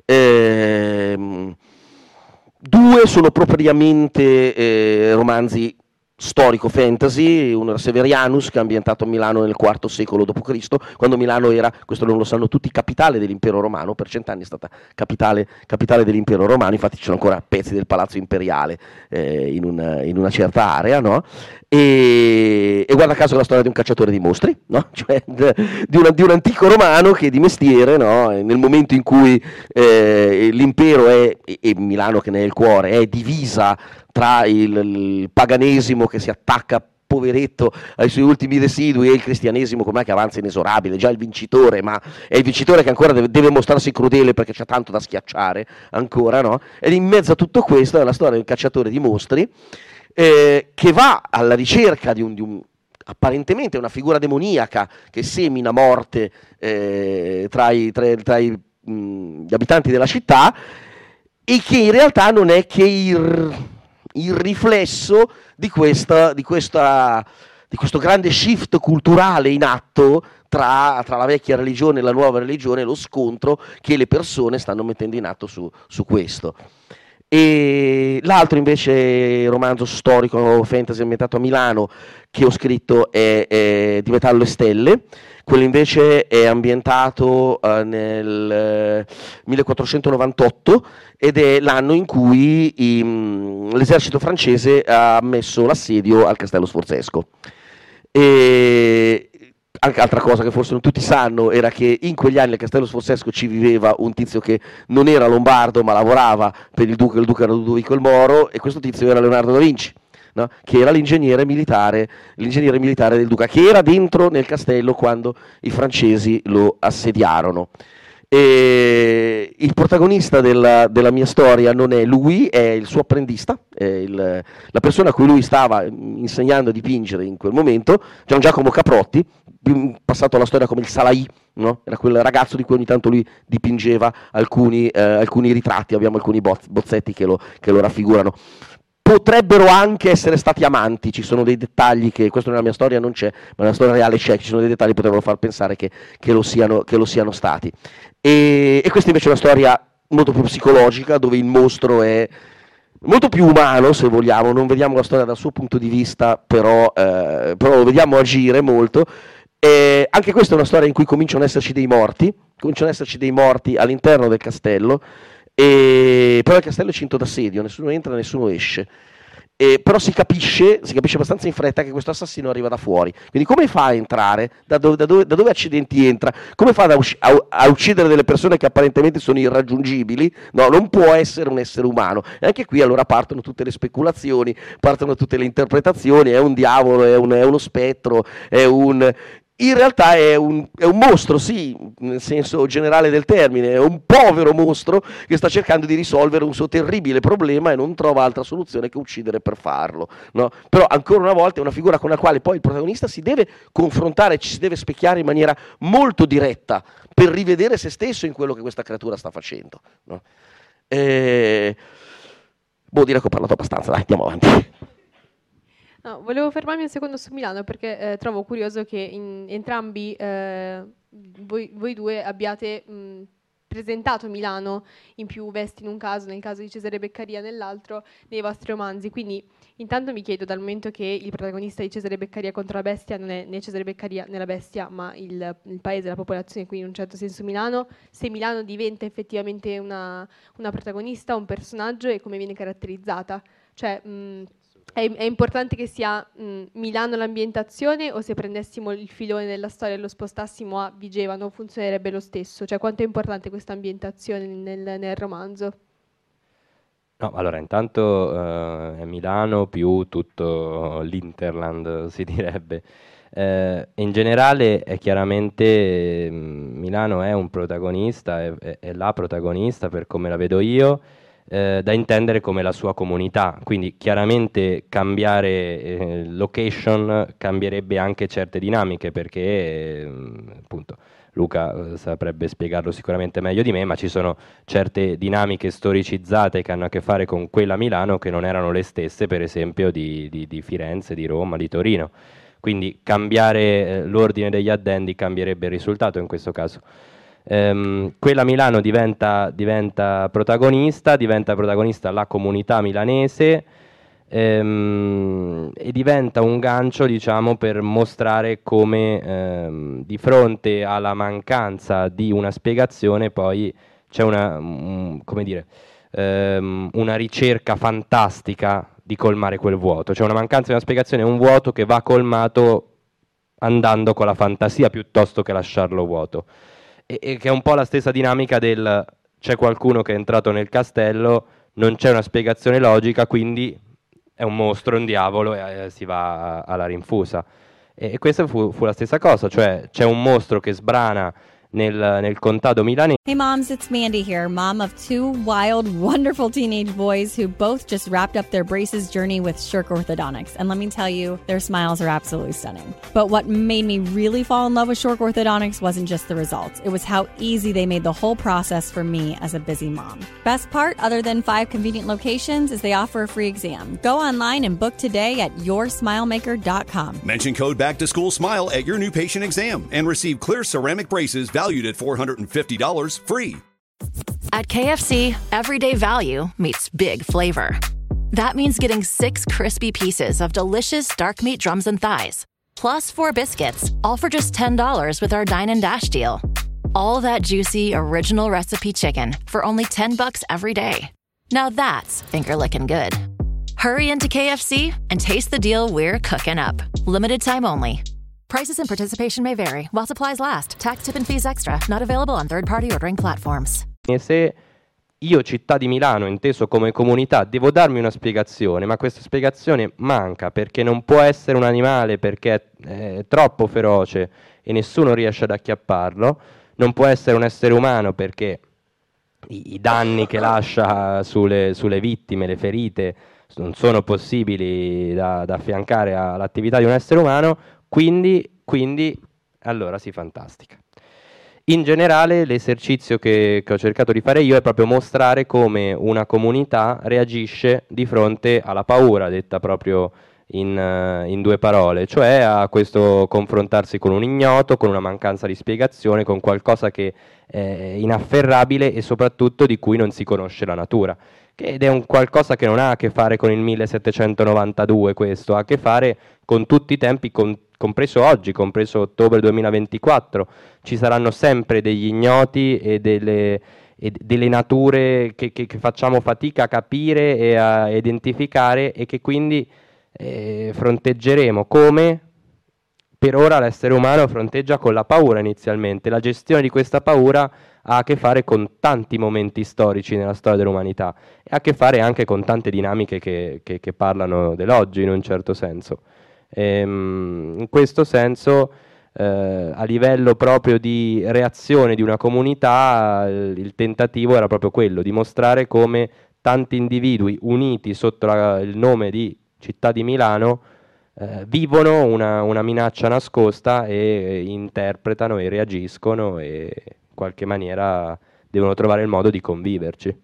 2 sono propriamente romanzi storico-fantasy, uno era Severianus, che è ambientato a Milano nel IV secolo d.C., quando Milano era, questo non lo sanno tutti, capitale dell'impero romano. Per 100 anni è stata capitale dell'impero romano, infatti ci sono ancora pezzi del palazzo imperiale in una certa area, no? E guarda caso la storia di un cacciatore di mostri, no? Cioè di un antico romano che di mestiere, no? Nel momento in cui l'impero e Milano, che ne è il cuore, è divisa tra il paganesimo che si attacca, poveretto, ai suoi ultimi residui, e il cristianesimo com'è che avanza inesorabile, già il vincitore, ma è il vincitore che ancora deve mostrarsi crudele perché c'è tanto da schiacciare ancora, no? Ed in mezzo a tutto questo è la storia di un cacciatore di mostri che va alla ricerca di apparentemente una figura demoniaca che semina morte tra gli abitanti della città, e che in realtà non è che il riflesso di questo grande shift culturale in atto tra la vecchia religione e la nuova religione, lo scontro che le persone stanno mettendo in atto su questo. E l'altro invece romanzo storico fantasy ambientato a Milano che ho scritto è Di metallo e stelle. Quello invece è ambientato nel 1498 ed è l'anno in cui l'esercito francese ha messo l'assedio al castello sforzesco. E anche altra cosa che forse non tutti sanno era che in quegli anni al castello sforzesco ci viveva un tizio che non era lombardo ma lavorava per il duca era Ludovico il Moro, e questo tizio era Leonardo da Vinci, no? Che era l'ingegnere militare del duca, che era dentro nel castello quando i francesi lo assediarono. E il protagonista della mia storia non è lui, è il suo apprendista, è la persona a cui lui stava insegnando a dipingere in quel momento, Gian Giacomo Caprotti, passato alla storia come il Salai, no? Era quel ragazzo di cui ogni tanto lui dipingeva alcuni ritratti, abbiamo alcuni bozzetti che lo raffigurano. Potrebbero anche essere stati amanti, ci sono dei dettagli che, questo nella mia storia non c'è, ma nella storia reale c'è, ci sono dei dettagli che potrebbero far pensare che lo siano stati. E questa invece è una storia molto più psicologica, dove il mostro è molto più umano, se vogliamo, non vediamo la storia dal suo punto di vista, però lo vediamo agire molto. Anche questa è una storia in cui cominciano ad esserci dei morti all'interno del castello, però il castello è cinto d'assedio, nessuno entra, nessuno esce, Però si capisce abbastanza in fretta che questo assassino arriva da fuori. Quindi come fa a entrare? Da dove accidenti entra? Come fa a uccidere delle persone che apparentemente sono irraggiungibili? No, non può essere un essere umano. E anche qui allora partono tutte le speculazioni, partono tutte le interpretazioni, è un diavolo, è uno spettro, in realtà è un mostro, sì, nel senso generale del termine, è un povero mostro che sta cercando di risolvere un suo terribile problema e non trova altra soluzione che uccidere per farlo, no? Però ancora una volta è una figura con la quale poi il protagonista si deve confrontare, ci si deve specchiare in maniera molto diretta per rivedere se stesso in quello che questa creatura sta facendo, no? Direi che ho parlato abbastanza, dai, andiamo avanti. No, volevo fermarmi un secondo su Milano perché trovo curioso che in entrambi voi due abbiate presentato Milano in più vesti in un caso, nel caso di Cesare Beccaria nell'altro, nei vostri romanzi. Quindi intanto mi chiedo, dal momento che il protagonista di Cesare Beccaria contro la bestia non è né Cesare Beccaria né la bestia, ma il paese, la popolazione, quindi in un certo senso Milano, se Milano diventa effettivamente una protagonista, un personaggio, e come viene caratterizzata. Cioè, è importante che sia Milano l'ambientazione, o se prendessimo il filone della storia e lo spostassimo a Vigevano funzionerebbe lo stesso? Cioè, quanto è importante questa ambientazione nel romanzo? No, allora intanto è Milano più tutto l'Interland, si direbbe. In generale è chiaramente Milano è un protagonista, è la protagonista per come la vedo io, da intendere come la sua comunità, quindi chiaramente cambiare location cambierebbe anche certe dinamiche, perché appunto Luca saprebbe spiegarlo sicuramente meglio di me, ma ci sono certe dinamiche storicizzate che hanno a che fare con quella Milano che non erano le stesse, per esempio di Firenze, di Roma, di Torino. Quindi cambiare l'ordine degli addendi cambierebbe il risultato in questo caso. Quella Milano diventa protagonista la comunità milanese, e diventa un gancio, diciamo, per mostrare come di fronte alla mancanza di una spiegazione poi c'è una ricerca fantastica di colmare quel vuoto. C'è una mancanza di una spiegazione, un vuoto che va colmato andando con la fantasia piuttosto che lasciarlo vuoto. E che è un po' la stessa dinamica del c'è qualcuno che è entrato nel castello, non c'è una spiegazione logica, quindi è un mostro, un diavolo, e si va alla rinfusa. E questa fu la stessa cosa, cioè c'è un mostro che sbrana nel contado milanese. Hey moms, it's Mandy here, mom of two wild, wonderful teenage boys who both just wrapped up their braces journey with Shirk Orthodontics. And let me tell you, their smiles are absolutely stunning. But what made me really fall in love with Shirk Orthodontics wasn't just the results. It was how easy they made the whole process for me as a busy mom. Best part, other than 5 convenient locations, is they offer a free exam. Go online and book today at yoursmilemaker.com. Mention code BACK2SCHOOLSMILE at your new patient exam and receive clear ceramic braces valued at $450 free. At KFC, everyday value meets big flavor. That means getting 6 crispy pieces of delicious dark meat drums and thighs, plus 4 biscuits, all for just $10 with our Dine and Dash deal. All that juicy, original recipe chicken for only $10 every day. Now that's finger-licking good. Hurry into KFC and taste the deal we're cooking up. Limited time only. Prices and participation may vary while supplies last. Tax, tip, and fees extra. Not available on third-party ordering platforms. E se io, città di Milano, inteso come comunità, devo darmi una spiegazione, ma questa spiegazione manca perché non può essere un animale, perché è troppo feroce e nessuno riesce ad acchiapparlo, non può essere un essere umano perché i danni che lascia sulle vittime, le ferite, non sono possibili da affiancare all'attività di un essere umano. Quindi allora si fantastica. In generale l'esercizio che ho cercato di fare io è proprio mostrare come una comunità reagisce di fronte alla paura, detta proprio in 2 parole, cioè a questo confrontarsi con un ignoto, con una mancanza di spiegazione, con qualcosa che è inafferrabile e soprattutto di cui non si conosce la natura. Ed è un qualcosa che non ha a che fare con il 1792, questo ha a che fare con tutti i tempi, compreso oggi, compreso ottobre 2024. Ci saranno sempre degli ignoti e delle nature che facciamo fatica a capire e a identificare, e che quindi fronteggeremo come per ora l'essere umano fronteggia con la paura inizialmente. La gestione di questa paura ha a che fare con tanti momenti storici nella storia dell'umanità e ha a che fare anche con tante dinamiche che parlano dell'oggi in un certo senso. In questo senso, a livello proprio di reazione di una comunità, il tentativo era proprio quello di mostrare come tanti individui uniti sotto il nome di città di Milano vivono una minaccia nascosta e interpretano e reagiscono e in qualche maniera devono trovare il modo di conviverci.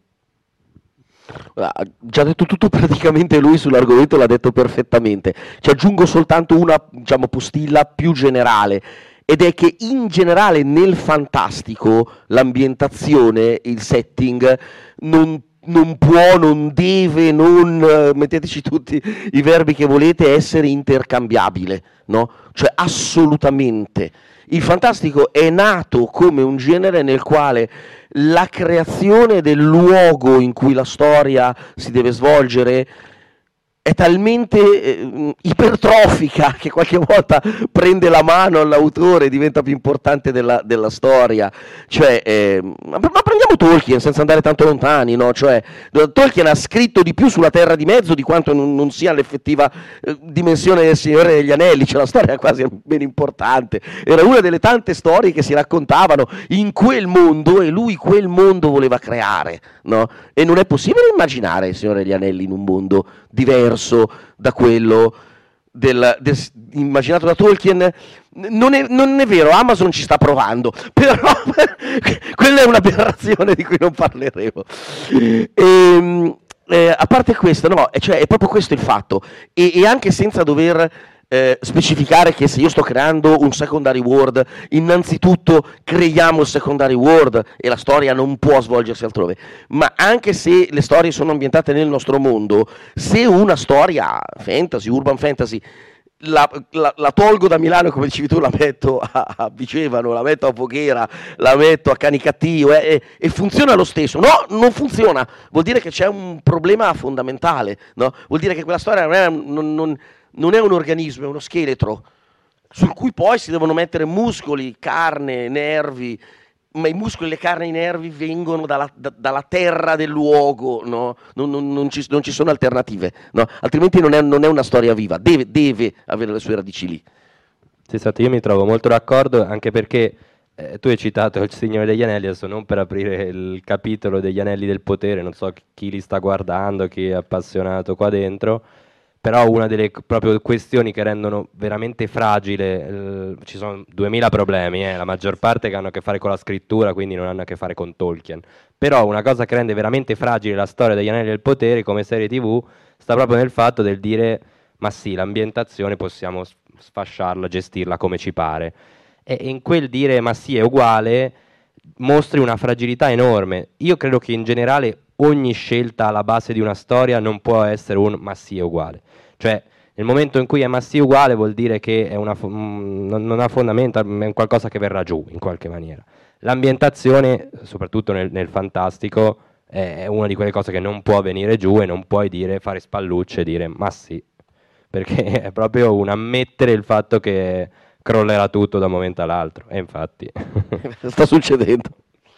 Già detto tutto praticamente lui sull'argomento, l'ha detto perfettamente. Ci aggiungo soltanto una, diciamo, postilla più generale, ed è che in generale nel fantastico l'ambientazione, il setting non può, non deve, metteteci tutti i verbi che volete, essere intercambiabile, no? Cioè assolutamente. Il fantastico è nato come un genere nel quale la creazione del luogo in cui la storia si deve svolgere è talmente ipertrofica che qualche volta prende la mano all'autore e diventa più importante della storia. Cioè, ma prendiamo Tolkien senza andare tanto lontani, no? Cioè, Tolkien ha scritto di più sulla Terra di Mezzo di quanto non sia l'effettiva dimensione del Signore degli Anelli. Cioè, la storia è quasi ben importante. Era una delle tante storie che si raccontavano in quel mondo e lui quel mondo voleva creare, no? E non è possibile immaginare il Signore degli Anelli in un mondo diverso da quello immaginato da Tolkien. Non è vero, Amazon ci sta provando, però quella è un'aberrazione di cui non parleremo. A parte questo, no, cioè è proprio questo il fatto, e anche senza dover specificare che se io sto creando un secondary world, innanzitutto creiamo il secondary world e la storia non può svolgersi altrove. Ma anche se le storie sono ambientate nel nostro mondo, se una storia fantasy, urban fantasy, la tolgo da Milano, come dicevi tu, la metto a Vigevano, la metto a Voghera, la metto a Canicattio e funziona lo stesso. No, non funziona, vuol dire che c'è un problema fondamentale, no? Vuol dire che quella storia non è un organismo, è uno scheletro sul cui poi si devono mettere muscoli, carne, nervi, ma i muscoli, le carne e i nervi vengono dalla terra del luogo, no? Non ci sono alternative, no? Altrimenti non è una storia viva, deve avere le sue radici lì. Sì, esatto, io mi trovo molto d'accordo, anche perché tu hai citato Il Signore degli Anelli, adesso non per aprire il capitolo degli Anelli del Potere, non so chi li sta guardando, chi è appassionato qua dentro, però una delle proprio questioni che rendono veramente fragile, ci sono 2000 problemi, la maggior parte che hanno a che fare con la scrittura, quindi non hanno a che fare con Tolkien, però una cosa che rende veramente fragile la storia degli Anelli del Potere come serie TV sta proprio nel fatto del dire ma sì, l'ambientazione possiamo sfasciarla, gestirla come ci pare, e in quel dire ma sì è uguale mostri una fragilità enorme. Io credo che in generale ogni scelta alla base di una storia non può essere un ma sì è uguale. Cioè, nel momento in cui è ma sì uguale vuol dire che è non ha fondamento, è un qualcosa che verrà giù in qualche maniera. L'ambientazione, soprattutto nel fantastico, è una di quelle cose che non può venire giù e non puoi fare spallucce e dire ma sì, perché è proprio un ammettere il fatto che crollerà tutto da un momento all'altro, e infatti sta succedendo.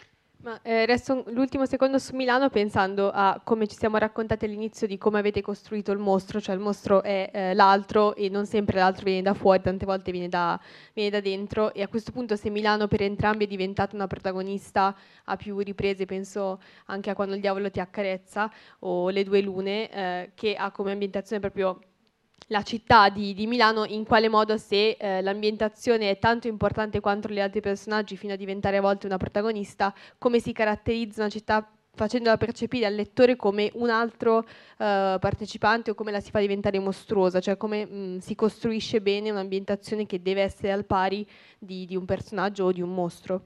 Ma resto l'ultimo secondo su Milano pensando a come ci siamo raccontati all'inizio di come avete costruito il mostro, cioè il mostro è l'altro e non sempre l'altro viene da fuori, tante volte viene da dentro, e a questo punto se Milano per entrambi è diventata una protagonista a più riprese, penso anche a Quando il diavolo ti accarezza o Le due lune, che ha come ambientazione proprio la città di Milano, in quale modo, se l'ambientazione è tanto importante quanto gli altri personaggi fino a diventare a volte una protagonista, come si caratterizza una città facendola percepire al lettore come un altro partecipante, o come la si fa diventare mostruosa, cioè come si costruisce bene un'ambientazione che deve essere al pari di un personaggio o di un mostro.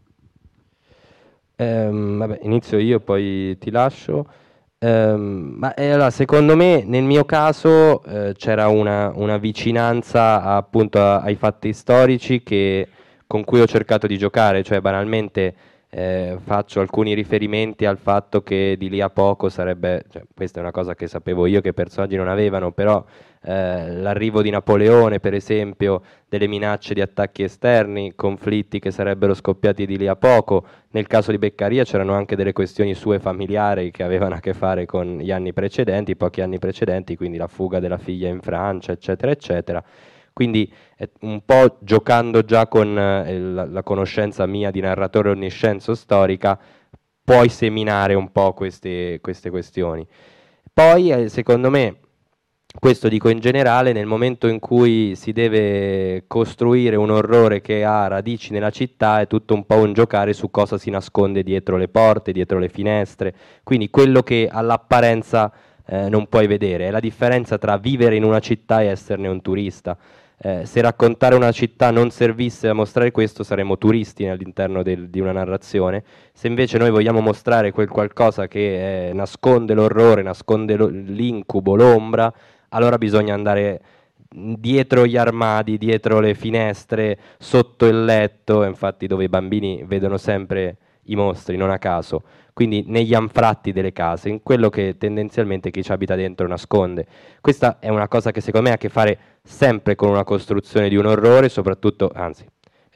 Vabbè, inizio io, poi ti lascio. Allora, secondo me nel mio caso c'era una vicinanza appunto ai fatti storici con cui ho cercato di giocare, cioè banalmente faccio alcuni riferimenti al fatto che di lì a poco sarebbe, cioè, questa è una cosa che sapevo io che i personaggi non avevano, però l'arrivo di Napoleone, per esempio, delle minacce di attacchi esterni, conflitti che sarebbero scoppiati di lì a poco. Nel caso di Beccaria c'erano anche delle questioni sue familiari che avevano a che fare con gli anni precedenti, pochi anni precedenti, quindi la fuga della figlia in Francia, eccetera, eccetera. Quindi un po' giocando già con la conoscenza mia di narratore onniscienzo storica, puoi seminare un po' queste questioni. Poi, secondo me, questo dico in generale, nel momento in cui si deve costruire un orrore che ha radici nella città, è tutto un po' un giocare su cosa si nasconde dietro le porte, dietro le finestre, quindi quello che all'apparenza non puoi vedere. È la differenza tra vivere in una città e esserne un turista. Se raccontare una città non servisse a mostrare questo, saremmo turisti all'interno di una narrazione. Se invece noi vogliamo mostrare quel qualcosa che nasconde l'orrore, nasconde l'incubo, l'ombra, allora bisogna andare dietro gli armadi, dietro le finestre, sotto il letto, infatti dove i bambini vedono sempre i mostri, non a caso, quindi negli anfratti delle case, in quello che tendenzialmente chi ci abita dentro nasconde. Questa è una cosa che secondo me ha a che fare sempre con una costruzione di un orrore, soprattutto, anzi,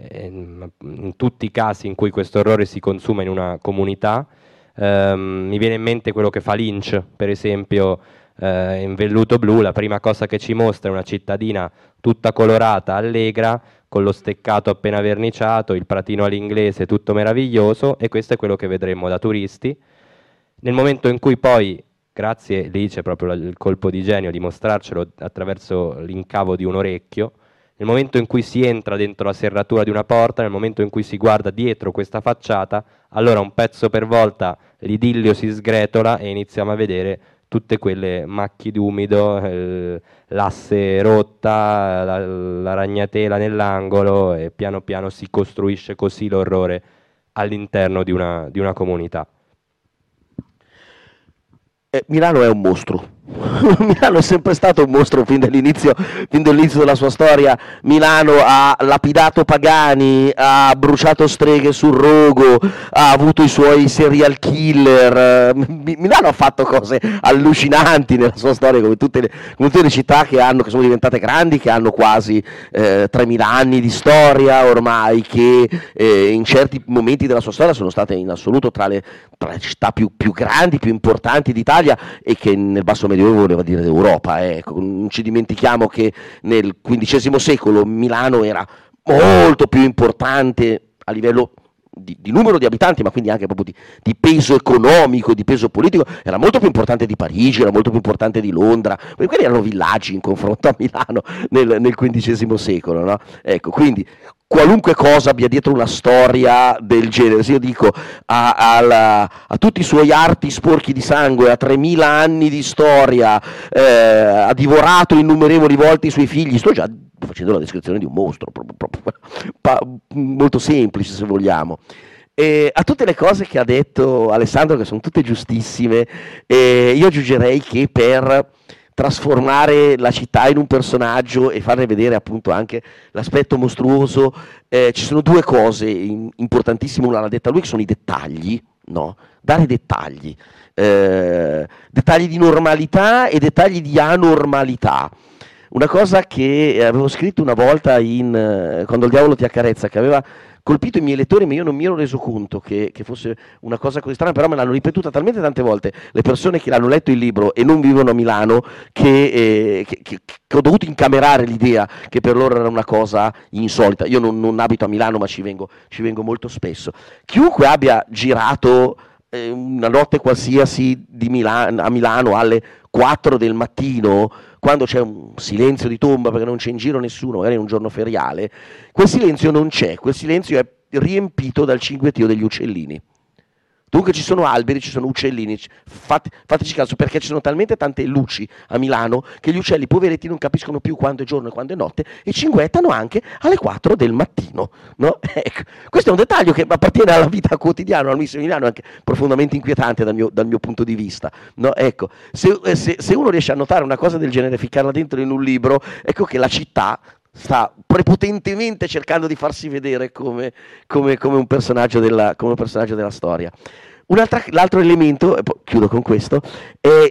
in tutti i casi in cui questo orrore si consuma in una comunità. Mi viene in mente quello che fa Lynch, per esempio, in Velluto Blu. La prima cosa che ci mostra è una cittadina tutta colorata, allegra, con lo steccato appena verniciato, il pratino all'inglese, tutto meraviglioso, e questo è quello che vedremo da turisti. Nel momento in cui poi, grazie, lì c'è proprio il colpo di genio di mostrarcelo attraverso l'incavo di un orecchio, nel momento in cui si entra dentro la serratura di una porta, nel momento in cui si guarda dietro questa facciata, allora un pezzo per volta l'idillio si sgretola e iniziamo a vedere tutte quelle macchie d'umido, l'asse rotta, la ragnatela nell'angolo, e piano piano si costruisce così l'orrore all'interno di una comunità. Milano è un mostro. Milano è sempre stato un mostro fin dall'inizio della sua storia. Milano ha lapidato pagani, ha bruciato streghe sul rogo, ha avuto i suoi serial killer. Milano ha fatto cose allucinanti nella sua storia, come tutte le città che sono diventate grandi, che hanno quasi 3.000 anni di storia ormai, che in certi momenti della sua storia sono state in assoluto tra le città più grandi, più importanti d'Italia, e che nel basso medioevo voleva dire d'Europa. Ecco. Non ci dimentichiamo che nel XV secolo Milano era molto più importante a livello di numero di abitanti, ma quindi anche proprio di peso economico, di peso politico, era molto più importante di Parigi, era molto più importante di Londra, perché quelli erano villaggi in confronto a Milano nel XV secolo, no? Ecco, quindi qualunque cosa abbia dietro una storia del genere, se io dico a tutti i suoi arti sporchi di sangue, a 3.000 anni di storia, ha divorato innumerevoli volte i suoi figli, sto già facendo la descrizione di un mostro, molto semplice se vogliamo. E a tutte le cose che ha detto Alessandro, che sono tutte giustissime, io aggiungerei che per trasformare la città in un personaggio e farne vedere appunto anche l'aspetto mostruoso, ci sono due cose importantissime. Una l'ha detta lui, che sono i dettagli, no? Dare dettagli, dettagli di normalità e dettagli di anormalità. Una cosa che avevo scritto una volta Quando il diavolo ti accarezza, che aveva colpito i miei lettori, ma io non mi ero reso conto che fosse una cosa così strana, però me l'hanno ripetuta talmente tante volte le persone che l'hanno letto il libro e non vivono a Milano, che ho dovuto incamerare l'idea che per loro era una cosa insolita. Io non abito a Milano, ma ci vengo molto spesso. Chiunque abbia girato una notte qualsiasi a Milano alle 4 del mattino, quando c'è un silenzio di tomba perché non c'è in giro nessuno, magari è un giorno feriale, quel silenzio non c'è, quel silenzio è riempito dal cinguettio degli uccellini. Dunque ci sono alberi, ci sono uccellini, fateci caso, perché ci sono talmente tante luci a Milano che gli uccelli poveretti non capiscono più quando è giorno e quando è notte e cinguettano anche alle 4 del mattino, no? Ecco, questo è un dettaglio che appartiene alla vita quotidiana, al Misto Milano, anche profondamente inquietante dal mio punto di vista, no? Ecco, se uno riesce a notare una cosa del genere e ficcarla dentro in un libro, ecco che la città sta prepotentemente cercando di farsi vedere come un personaggio della storia. L'altro elemento, e poi chiudo con questo, è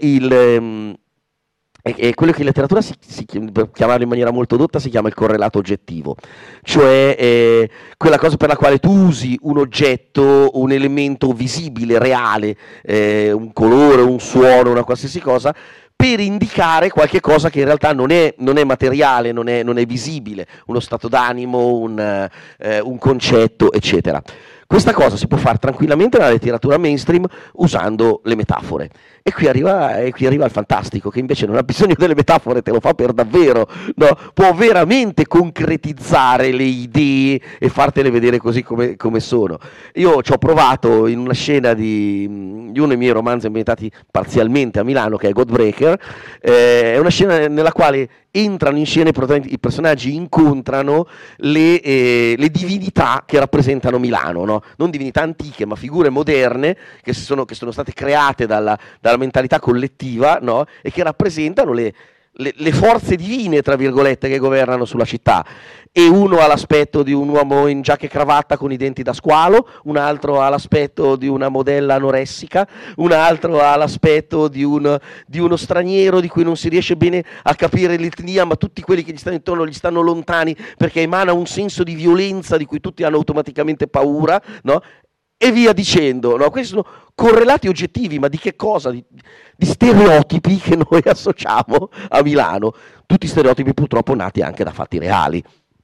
quello che in letteratura per chiamarlo in maniera molto dotta si chiama il correlato oggettivo, cioè quella cosa per la quale tu usi un oggetto, un elemento visibile, reale, un colore, un suono, una qualsiasi cosa, per indicare qualche cosa che in realtà non è materiale, non è visibile, uno stato d'animo, un concetto, eccetera. Questa cosa si può fare tranquillamente nella letteratura mainstream usando le metafore. E qui arriva il fantastico, che invece non ha bisogno delle metafore, te lo fa per davvero, no? Può veramente concretizzare le idee e fartele vedere così come sono. Io ci ho provato in una scena di uno dei miei romanzi ambientati parzialmente a Milano, che è Godbreaker. È una scena nella quale entrano in scena i personaggi incontrano le divinità che rappresentano Milano, no? Non divinità antiche, ma figure moderne che sono state create dalla mentalità collettiva, no? E che rappresentano le forze divine, tra virgolette, che governano sulla città. E uno ha l'aspetto di un uomo in giacca e cravatta con i denti da squalo, un altro ha l'aspetto di una modella anoressica, un altro ha l'aspetto di uno straniero di cui non si riesce bene a capire l'etnia, ma tutti quelli che gli stanno intorno gli stanno lontani perché emana un senso di violenza di cui tutti hanno automaticamente paura, no? E via dicendo, no? Questi sono correlati oggettivi, ma di che cosa? Di stereotipi che noi associamo a Milano, tutti stereotipi purtroppo nati anche da fatti reali.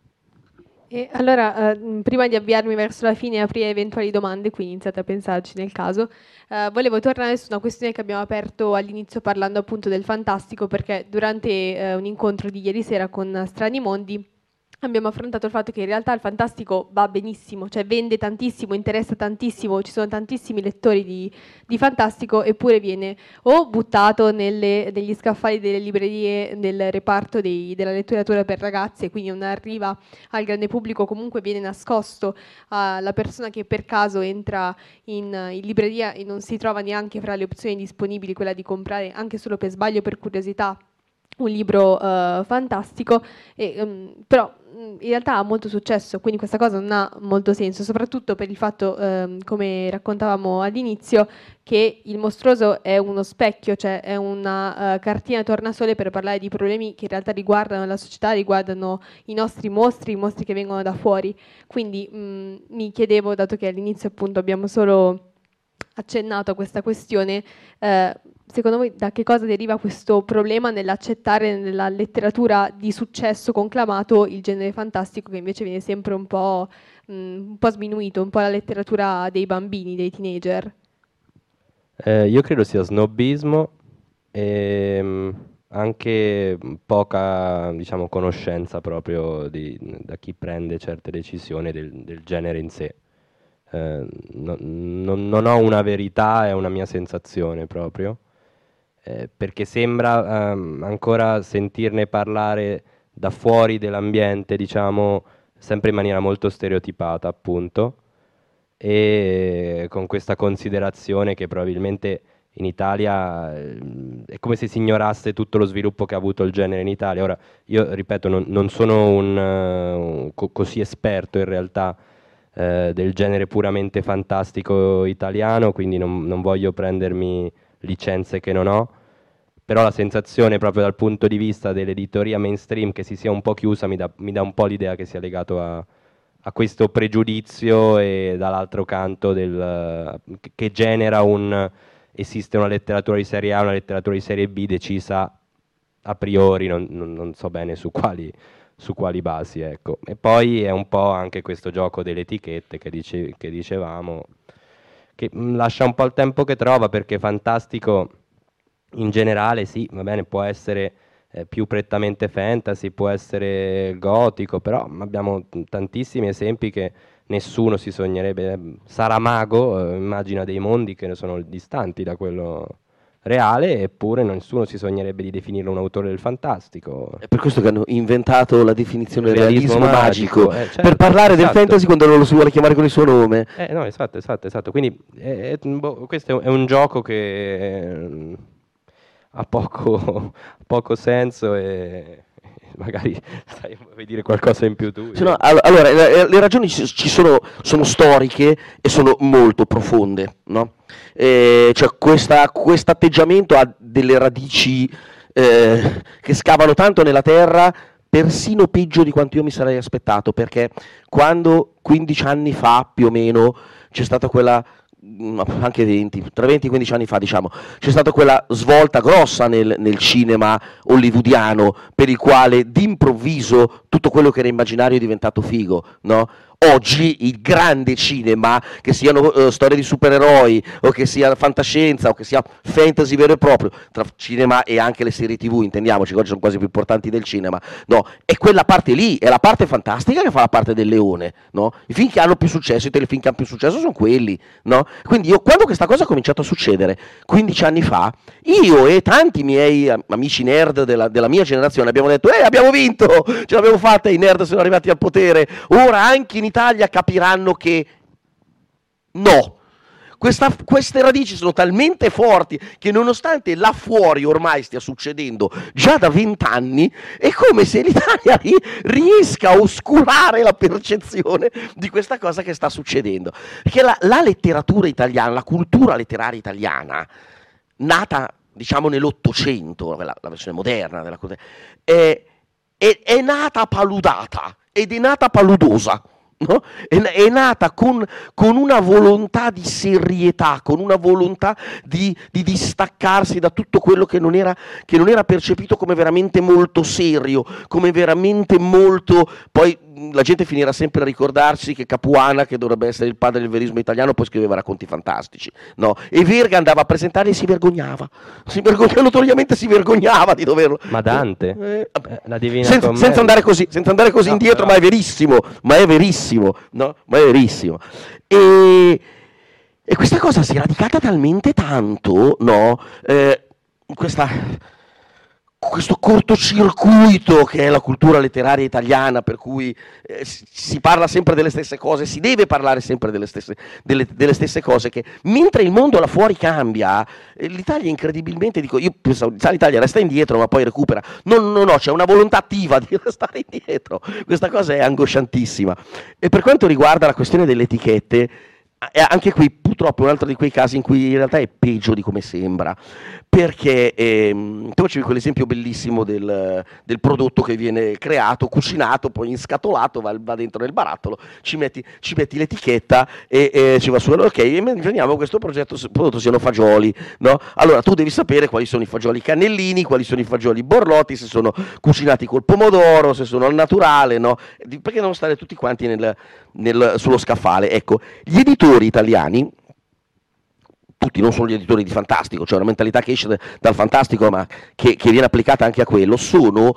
E allora, prima di avviarmi verso la fine e aprire eventuali domande, quindi iniziate a pensarci nel caso, volevo tornare su una questione che abbiamo aperto all'inizio parlando appunto del fantastico, perché durante un incontro di ieri sera con Strani Mondi abbiamo affrontato il fatto che in realtà il fantastico va benissimo, cioè vende tantissimo, interessa tantissimo, ci sono tantissimi lettori di fantastico, eppure viene o buttato negli scaffali delle librerie del reparto della letteratura per ragazzi, e quindi non arriva al grande pubblico, comunque viene nascosto alla persona che per caso entra in libreria e non si trova neanche fra le opzioni disponibili quella di comprare anche solo per sbaglio, per curiosità, un libro fantastico, però in realtà ha molto successo, quindi questa cosa non ha molto senso, soprattutto per il fatto, come raccontavamo all'inizio, che il mostruoso è uno specchio, cioè è una cartina tornasole per parlare di problemi che in realtà riguardano la società, riguardano i nostri mostri, i mostri che vengono da fuori. Quindi mi chiedevo, dato che all'inizio appunto abbiamo solo accennato a questa questione, secondo voi da che cosa deriva questo problema nell'accettare nella letteratura di successo conclamato il genere fantastico, che invece viene sempre un po' sminuito, un po' la letteratura dei bambini, dei teenager? Io credo sia snobismo e anche poca, diciamo, conoscenza proprio da chi prende certe decisioni del genere in sé. Non ho una verità, è una mia sensazione proprio. Perché sembra ancora sentirne parlare da fuori dell'ambiente, diciamo, sempre in maniera molto stereotipata, appunto, e con questa considerazione che probabilmente in Italia è come se si ignorasse tutto lo sviluppo che ha avuto il genere in Italia. Ora, io ripeto, non sono così esperto in realtà del genere puramente fantastico italiano, quindi non voglio prendermi licenze che non ho, però la sensazione proprio dal punto di vista dell'editoria mainstream che si sia un po' chiusa mi dà un po' l'idea che sia legato a questo pregiudizio, e dall'altro canto che genera esiste una letteratura di serie A, una letteratura di serie B decisa a priori, non so bene su quali basi, ecco. E poi è un po' anche questo gioco delle etichette che dicevamo, che lascia un po' il tempo che trova, perché fantastico in generale sì, va bene, può essere più prettamente fantasy, può essere gotico, però abbiamo tantissimi esempi che nessuno si sognerebbe. Saramago immagina dei mondi che sono distanti da quello reale, eppure nessuno si sognerebbe di definirlo un autore del fantastico. È per questo che hanno inventato la definizione del realismo magico, certo, per parlare del esatto. fantasy quando non lo si vuole chiamare con il suo nome. No, esatto. Quindi questo è un gioco che ha poco senso e magari vuoi dire qualcosa in più tu. Sì, no, allora, le ragioni ci sono storiche e sono molto profonde, no? Cioè questo atteggiamento ha delle radici che scavano tanto nella terra, persino peggio di quanto io mi sarei aspettato, perché quando 15 anni fa più o meno c'è stata quella, anche 20, tra 20 e 15 anni fa diciamo, c'è stata quella svolta grossa nel cinema hollywoodiano, per il quale d'improvviso tutto quello che era immaginario è diventato figo, no? Oggi il grande cinema, che siano storie di supereroi, o che sia fantascienza, o che sia fantasy vero e proprio, tra cinema e anche le serie TV, intendiamoci, oggi sono quasi più importanti del cinema, no? E quella parte lì è la parte fantastica che fa la parte del leone, no? I film che hanno più successo, i telefilm che hanno più successo sono quelli, no? Quindi io, quando questa cosa ha cominciato a succedere 15 anni fa, io e tanti miei amici nerd della mia generazione abbiamo detto abbiamo vinto, ce l'abbiamo fatta, i nerd sono arrivati al potere, ora anche in Italia capiranno che no. Queste radici sono talmente forti che nonostante là fuori ormai stia succedendo già da 20 anni, è come se l'Italia riesca a oscurare la percezione di questa cosa che sta succedendo. Perché la letteratura italiana, la cultura letteraria italiana, nata diciamo nell'Ottocento, la versione moderna della cosa, è nata paludata ed è nata paludosa. No? È nata con una volontà di serietà, con una volontà di distaccarsi da tutto quello che non era percepito come veramente molto serio, come veramente molto. Poi la gente finirà sempre a ricordarsi che Capuana, che dovrebbe essere il padre del verismo italiano, poi scriveva racconti fantastici, no? E Verga andava a presentare e si vergognava, notoriamente si vergognava di doverlo. Ma Dante, la Divina Commedia. Senza andare così no, indietro, però. ma è verissimo, no? Ma è verissimo. E questa cosa si è radicata talmente tanto, no? Questo cortocircuito che è la cultura letteraria italiana, per cui si parla sempre delle stesse cose, si deve parlare sempre delle stesse cose, che mentre il mondo là fuori cambia, l'Italia incredibilmente, io pensavo, l'Italia resta indietro ma poi recupera. No, c'è una volontà attiva di restare indietro, questa cosa è angosciantissima. E per quanto riguarda la questione delle etichette, anche qui purtroppo è un altro di quei casi in cui in realtà è peggio di come sembra, perché tu facevi quell'esempio bellissimo del prodotto che viene creato, cucinato, poi inscatolato, va dentro nel barattolo, ci metti l'etichetta e ci va su, ok, immaginiamo questo prodotto siano fagioli, no? Allora tu devi sapere quali sono i fagioli cannellini, quali sono i fagioli borlotti, se sono cucinati col pomodoro, se sono al naturale, no? Perché non stare tutti quanti sullo scaffale. Ecco, gli editori italiani, tutti, non solo gli editori di fantastico, cioè una mentalità che esce dal fantastico ma che viene applicata anche a quello, sono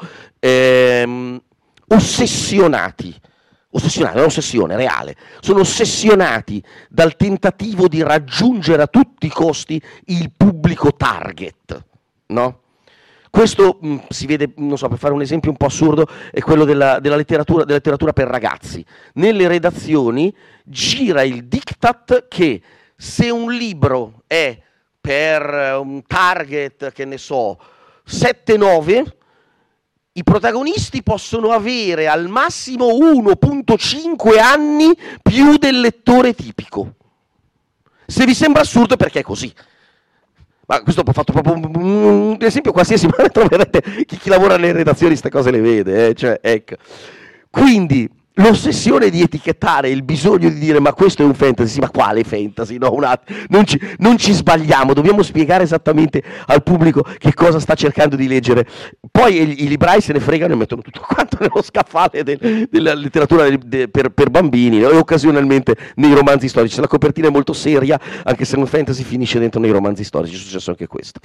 ossessionati, è un'ossessione reale, sono ossessionati dal tentativo di raggiungere a tutti i costi il pubblico target, no? Questo si vede, non so, per fare un esempio un po' assurdo, è quello della letteratura per ragazzi. Nelle redazioni gira il diktat che se un libro è per un target, che ne so, 7-9, i protagonisti possono avere al massimo 1.5 anni più del lettore tipico. Se vi sembra assurdo, perché è così. Ma questo ho fatto proprio un esempio qualsiasi, ma troverete chi lavora nelle redazioni queste cose le vede, cioè, ecco. Quindi l'ossessione di etichettare, il bisogno di dire ma questo è un fantasy, sì, ma quale fantasy? No, non ci sbagliamo, dobbiamo spiegare esattamente al pubblico che cosa sta cercando di leggere. Poi i librai se ne fregano e mettono tutto quanto nello scaffale della letteratura per bambini, no? E occasionalmente nei romanzi storici. La copertina è molto seria, anche se un fantasy finisce dentro nei romanzi storici, è successo anche questo.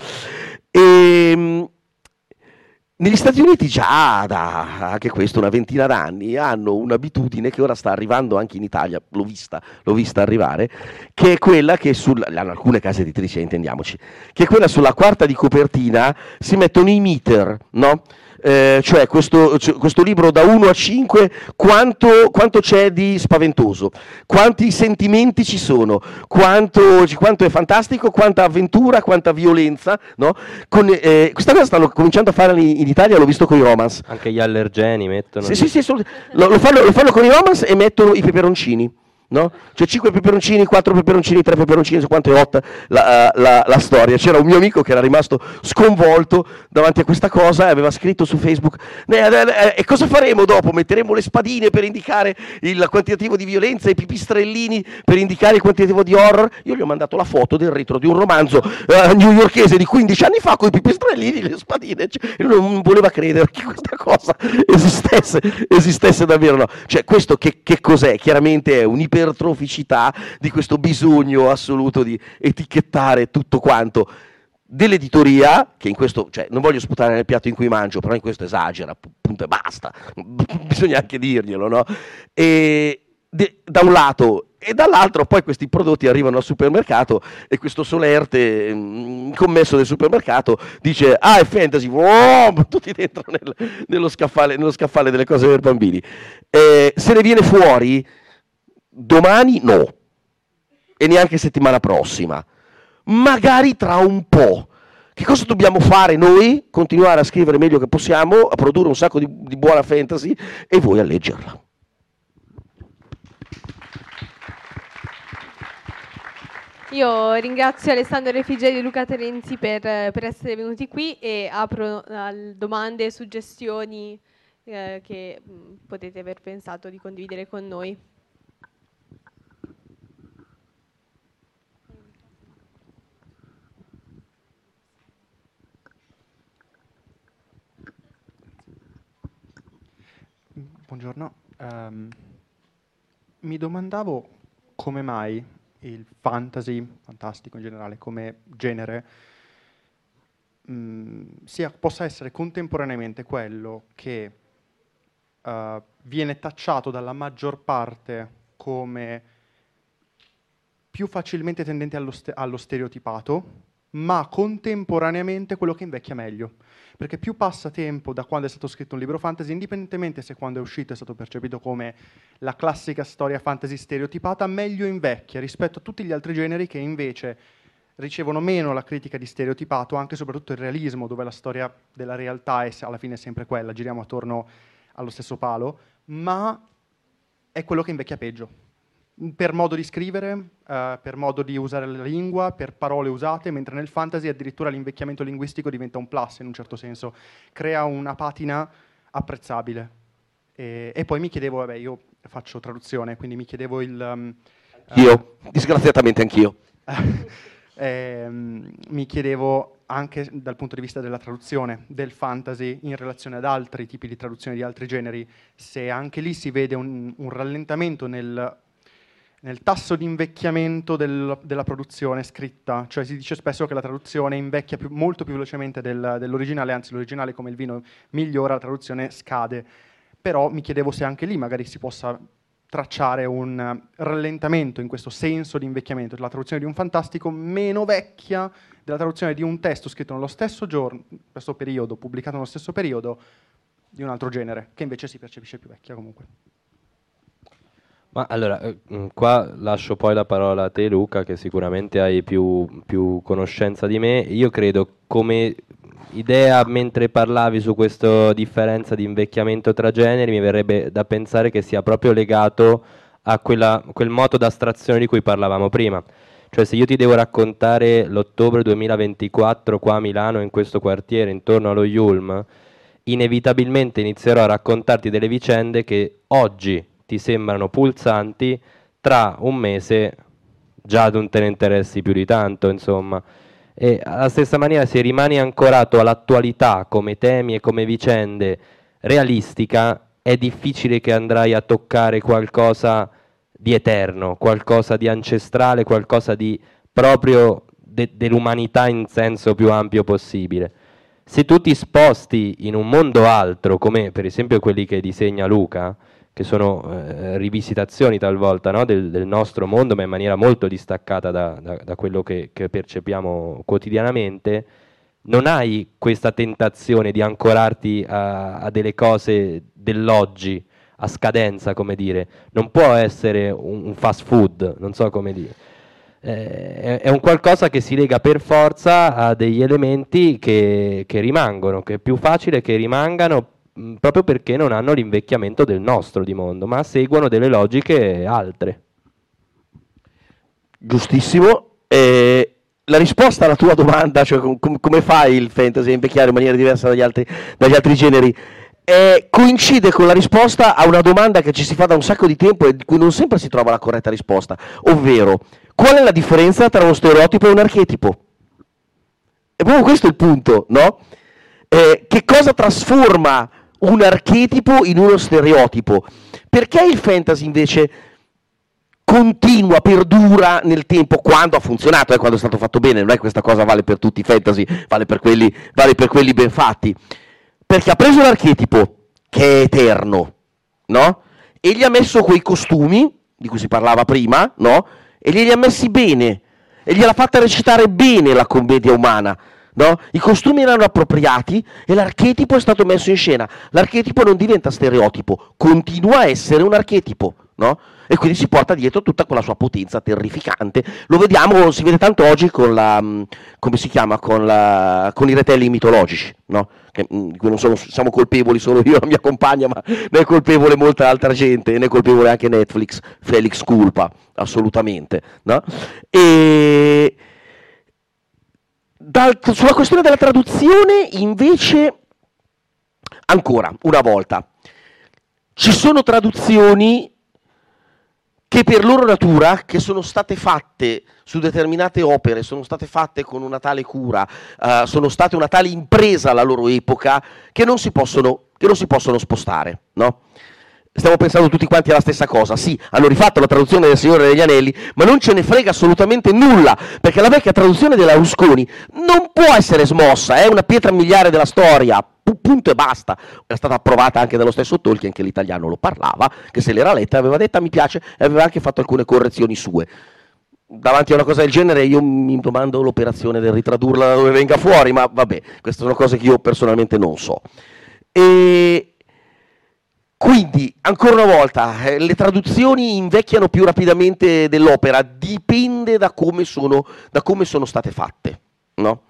Negli Stati Uniti già da anche questo una ventina d'anni hanno un'abitudine che ora sta arrivando anche in Italia, l'ho vista arrivare, che è quella che hanno alcune case editrici, intendiamoci, che è quella sulla quarta di copertina si mettono i meter, no? cioè questo libro da 1 a 5, quanto c'è di spaventoso, quanti sentimenti ci sono, quanto è fantastico, quanta avventura, quanta violenza, no? Questa cosa stanno cominciando a fare in Italia, l'ho visto con i Romance. Anche gli allergeni mettono. Sì, lo fanno con i Romance e mettono i peperoncini. No? Cioè 5 peperoncini, 4 peperoncini, 3 peperoncini, su quanto è hot la storia. C'era un mio amico che era rimasto sconvolto davanti a questa cosa e aveva scritto su Facebook e cosa faremo dopo? Metteremo le spadine per indicare il quantitativo di violenza e i pipistrellini per indicare il quantitativo di horror. Io gli ho mandato la foto del retro di un romanzo newyorkese di 15 anni fa con i pipistrellini e le spadine, cioè, lui non voleva credere che questa cosa esistesse davvero, no? Cioè questo che cos'è? Chiaramente è un'ipertroficità di questo bisogno assoluto di etichettare tutto quanto dell'editoria, che in questo, cioè, non voglio sputare nel piatto in cui mangio, però in questo esagera, punto e basta, bisogna anche dirglielo, no? Da un lato, e dall'altro poi questi prodotti arrivano al supermercato e questo solerte commesso del supermercato dice è fantasy, tutti dentro nello scaffale delle cose per bambini. Se ne viene fuori domani no, e neanche settimana prossima, magari tra un po'. Che cosa dobbiamo fare noi? Continuare a scrivere meglio che possiamo, a produrre un sacco di buona fantasy e voi a leggerla. Io ringrazio Alessandro Refigeri e Luca Terenzi per essere venuti qui e apro a domande, suggestioni che potete aver pensato di condividere con noi. Buongiorno, mi domandavo come mai il fantastico in generale, come genere, possa essere contemporaneamente quello che viene tacciato dalla maggior parte come più facilmente tendente allo stereotipato, ma contemporaneamente quello che invecchia meglio. Perché più passa tempo da quando è stato scritto un libro fantasy, indipendentemente se quando è uscito è stato percepito come la classica storia fantasy stereotipata, meglio invecchia rispetto a tutti gli altri generi che invece ricevono meno la critica di stereotipato, anche e soprattutto il realismo, dove la storia della realtà è alla fine sempre quella, giriamo attorno allo stesso palo, ma è quello che invecchia peggio. Per modo di scrivere, per modo di usare la lingua, per parole usate, mentre nel fantasy addirittura l'invecchiamento linguistico diventa un plus in un certo senso, crea una patina apprezzabile. E poi mi chiedevo, io faccio traduzione, quindi mi chiedevo Io, disgraziatamente anch'io. Mi chiedevo anche dal punto di vista della traduzione del fantasy in relazione ad altri tipi di traduzione di altri generi, se anche lì si vede un rallentamento nel tasso di invecchiamento della produzione scritta, cioè si dice spesso che la traduzione invecchia molto più velocemente dell'originale, anzi l'originale come il vino migliora, la traduzione scade. Però mi chiedevo se anche lì magari si possa tracciare un rallentamento in questo senso di invecchiamento, della traduzione di un fantastico meno vecchia della traduzione di un testo scritto nello stesso giorno, questo periodo, pubblicato nello stesso periodo, di un altro genere, che invece si percepisce più vecchia comunque. Ma allora, qua lascio poi la parola a te Luca, che sicuramente hai più conoscenza di me. Io credo, come idea, mentre parlavi su questa differenza di invecchiamento tra generi, mi verrebbe da pensare che sia proprio legato a quel moto d'astrazione di cui parlavamo prima. Cioè, se io ti devo raccontare l'ottobre 2024 qua a Milano, in questo quartiere, intorno allo Yulm, inevitabilmente inizierò a raccontarti delle vicende che oggi ti sembrano pulsanti, tra un mese già non te ne interessi più di tanto, insomma. E alla stessa maniera, se rimani ancorato all'attualità come temi e come vicende realistica, è difficile che andrai a toccare qualcosa di eterno, qualcosa di ancestrale, qualcosa di proprio dell'umanità in senso più ampio possibile. Se tu ti sposti in un mondo altro, come per esempio quelli che disegna Luca, che sono rivisitazioni talvolta, no, del nostro mondo, ma in maniera molto distaccata da quello che percepiamo quotidianamente, non hai questa tentazione di ancorarti a delle cose dell'oggi, a scadenza, come dire. Non può essere un fast food, non so come dire. È un qualcosa che si lega per forza a degli elementi che rimangono, che è più facile che rimangano proprio perché non hanno l'invecchiamento del nostro di mondo, ma seguono delle logiche altre. Giustissimo. La risposta alla tua domanda, cioè come fai il fantasy a invecchiare in maniera diversa dagli altri generi, coincide con la risposta a una domanda che ci si fa da un sacco di tempo e di cui non sempre si trova la corretta risposta, ovvero qual è la differenza tra uno stereotipo e un archetipo? È proprio questo il punto, no? Che cosa trasforma un archetipo in uno stereotipo? Perché il fantasy invece continua, perdura nel tempo quando ha funzionato, quando è stato fatto bene? Non è che questa cosa vale per tutti i fantasy, vale per quelli ben fatti. Perché ha preso l'archetipo, che è eterno, no? E gli ha messo quei costumi, di cui si parlava prima, no? E glieli ha messi bene, e gliel'ha fatta recitare bene la commedia umana, no? I costumi erano appropriati e l'archetipo è stato messo in scena. L'archetipo non diventa stereotipo, continua a essere un archetipo, no? E quindi si porta dietro tutta quella sua potenza terrificante. Lo vediamo, si vede tanto oggi con la, come si chiama, con i retelling mitologici, no? Che, di cui non siamo colpevoli solo io e la mia compagna, ma ne è colpevole molta altra gente, ne è colpevole anche Netflix, Felix culpa, assolutamente, no? E sulla questione della traduzione, invece, ancora una volta, ci sono traduzioni che per loro natura, che sono state fatte su determinate opere, sono state fatte con una tale cura, sono state una tale impresa alla loro epoca, che non si possono spostare, no? Stiamo pensando tutti quanti alla stessa cosa. Sì, hanno rifatto la traduzione del Signore degli Anelli, ma non ce ne frega assolutamente nulla, perché la vecchia traduzione della Rusconi non può essere smossa, è una pietra miliare della storia, punto e basta. Era stata approvata anche dallo stesso Tolkien, che l'italiano lo parlava, che se l'era letta, aveva detta mi piace, e aveva anche fatto alcune correzioni sue. Davanti a una cosa del genere io mi domando l'operazione del ritradurla da dove venga fuori, ma vabbè, queste sono cose che io personalmente non so. E quindi, ancora una volta, le traduzioni invecchiano più rapidamente dell'opera, dipende da come sono state fatte, no?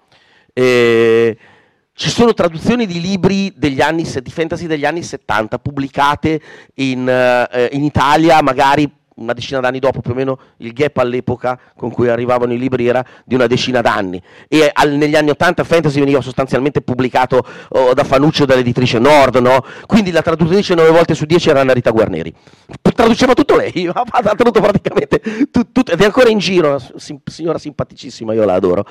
Ci sono traduzioni di libri di fantasy degli anni 70 pubblicate in Italia, magari una decina d'anni dopo, più o meno il gap all'epoca con cui arrivavano i libri era di una decina d'anni, e negli anni 80 fantasy veniva sostanzialmente pubblicato da Fanucci o dall'editrice Nord, no? Quindi la traduttrice 9 volte su 10 era Anna Rita Guarneri, traduceva tutto lei, ha tradotto praticamente tutto, ed è ancora in giro, signora simpaticissima, io la adoro.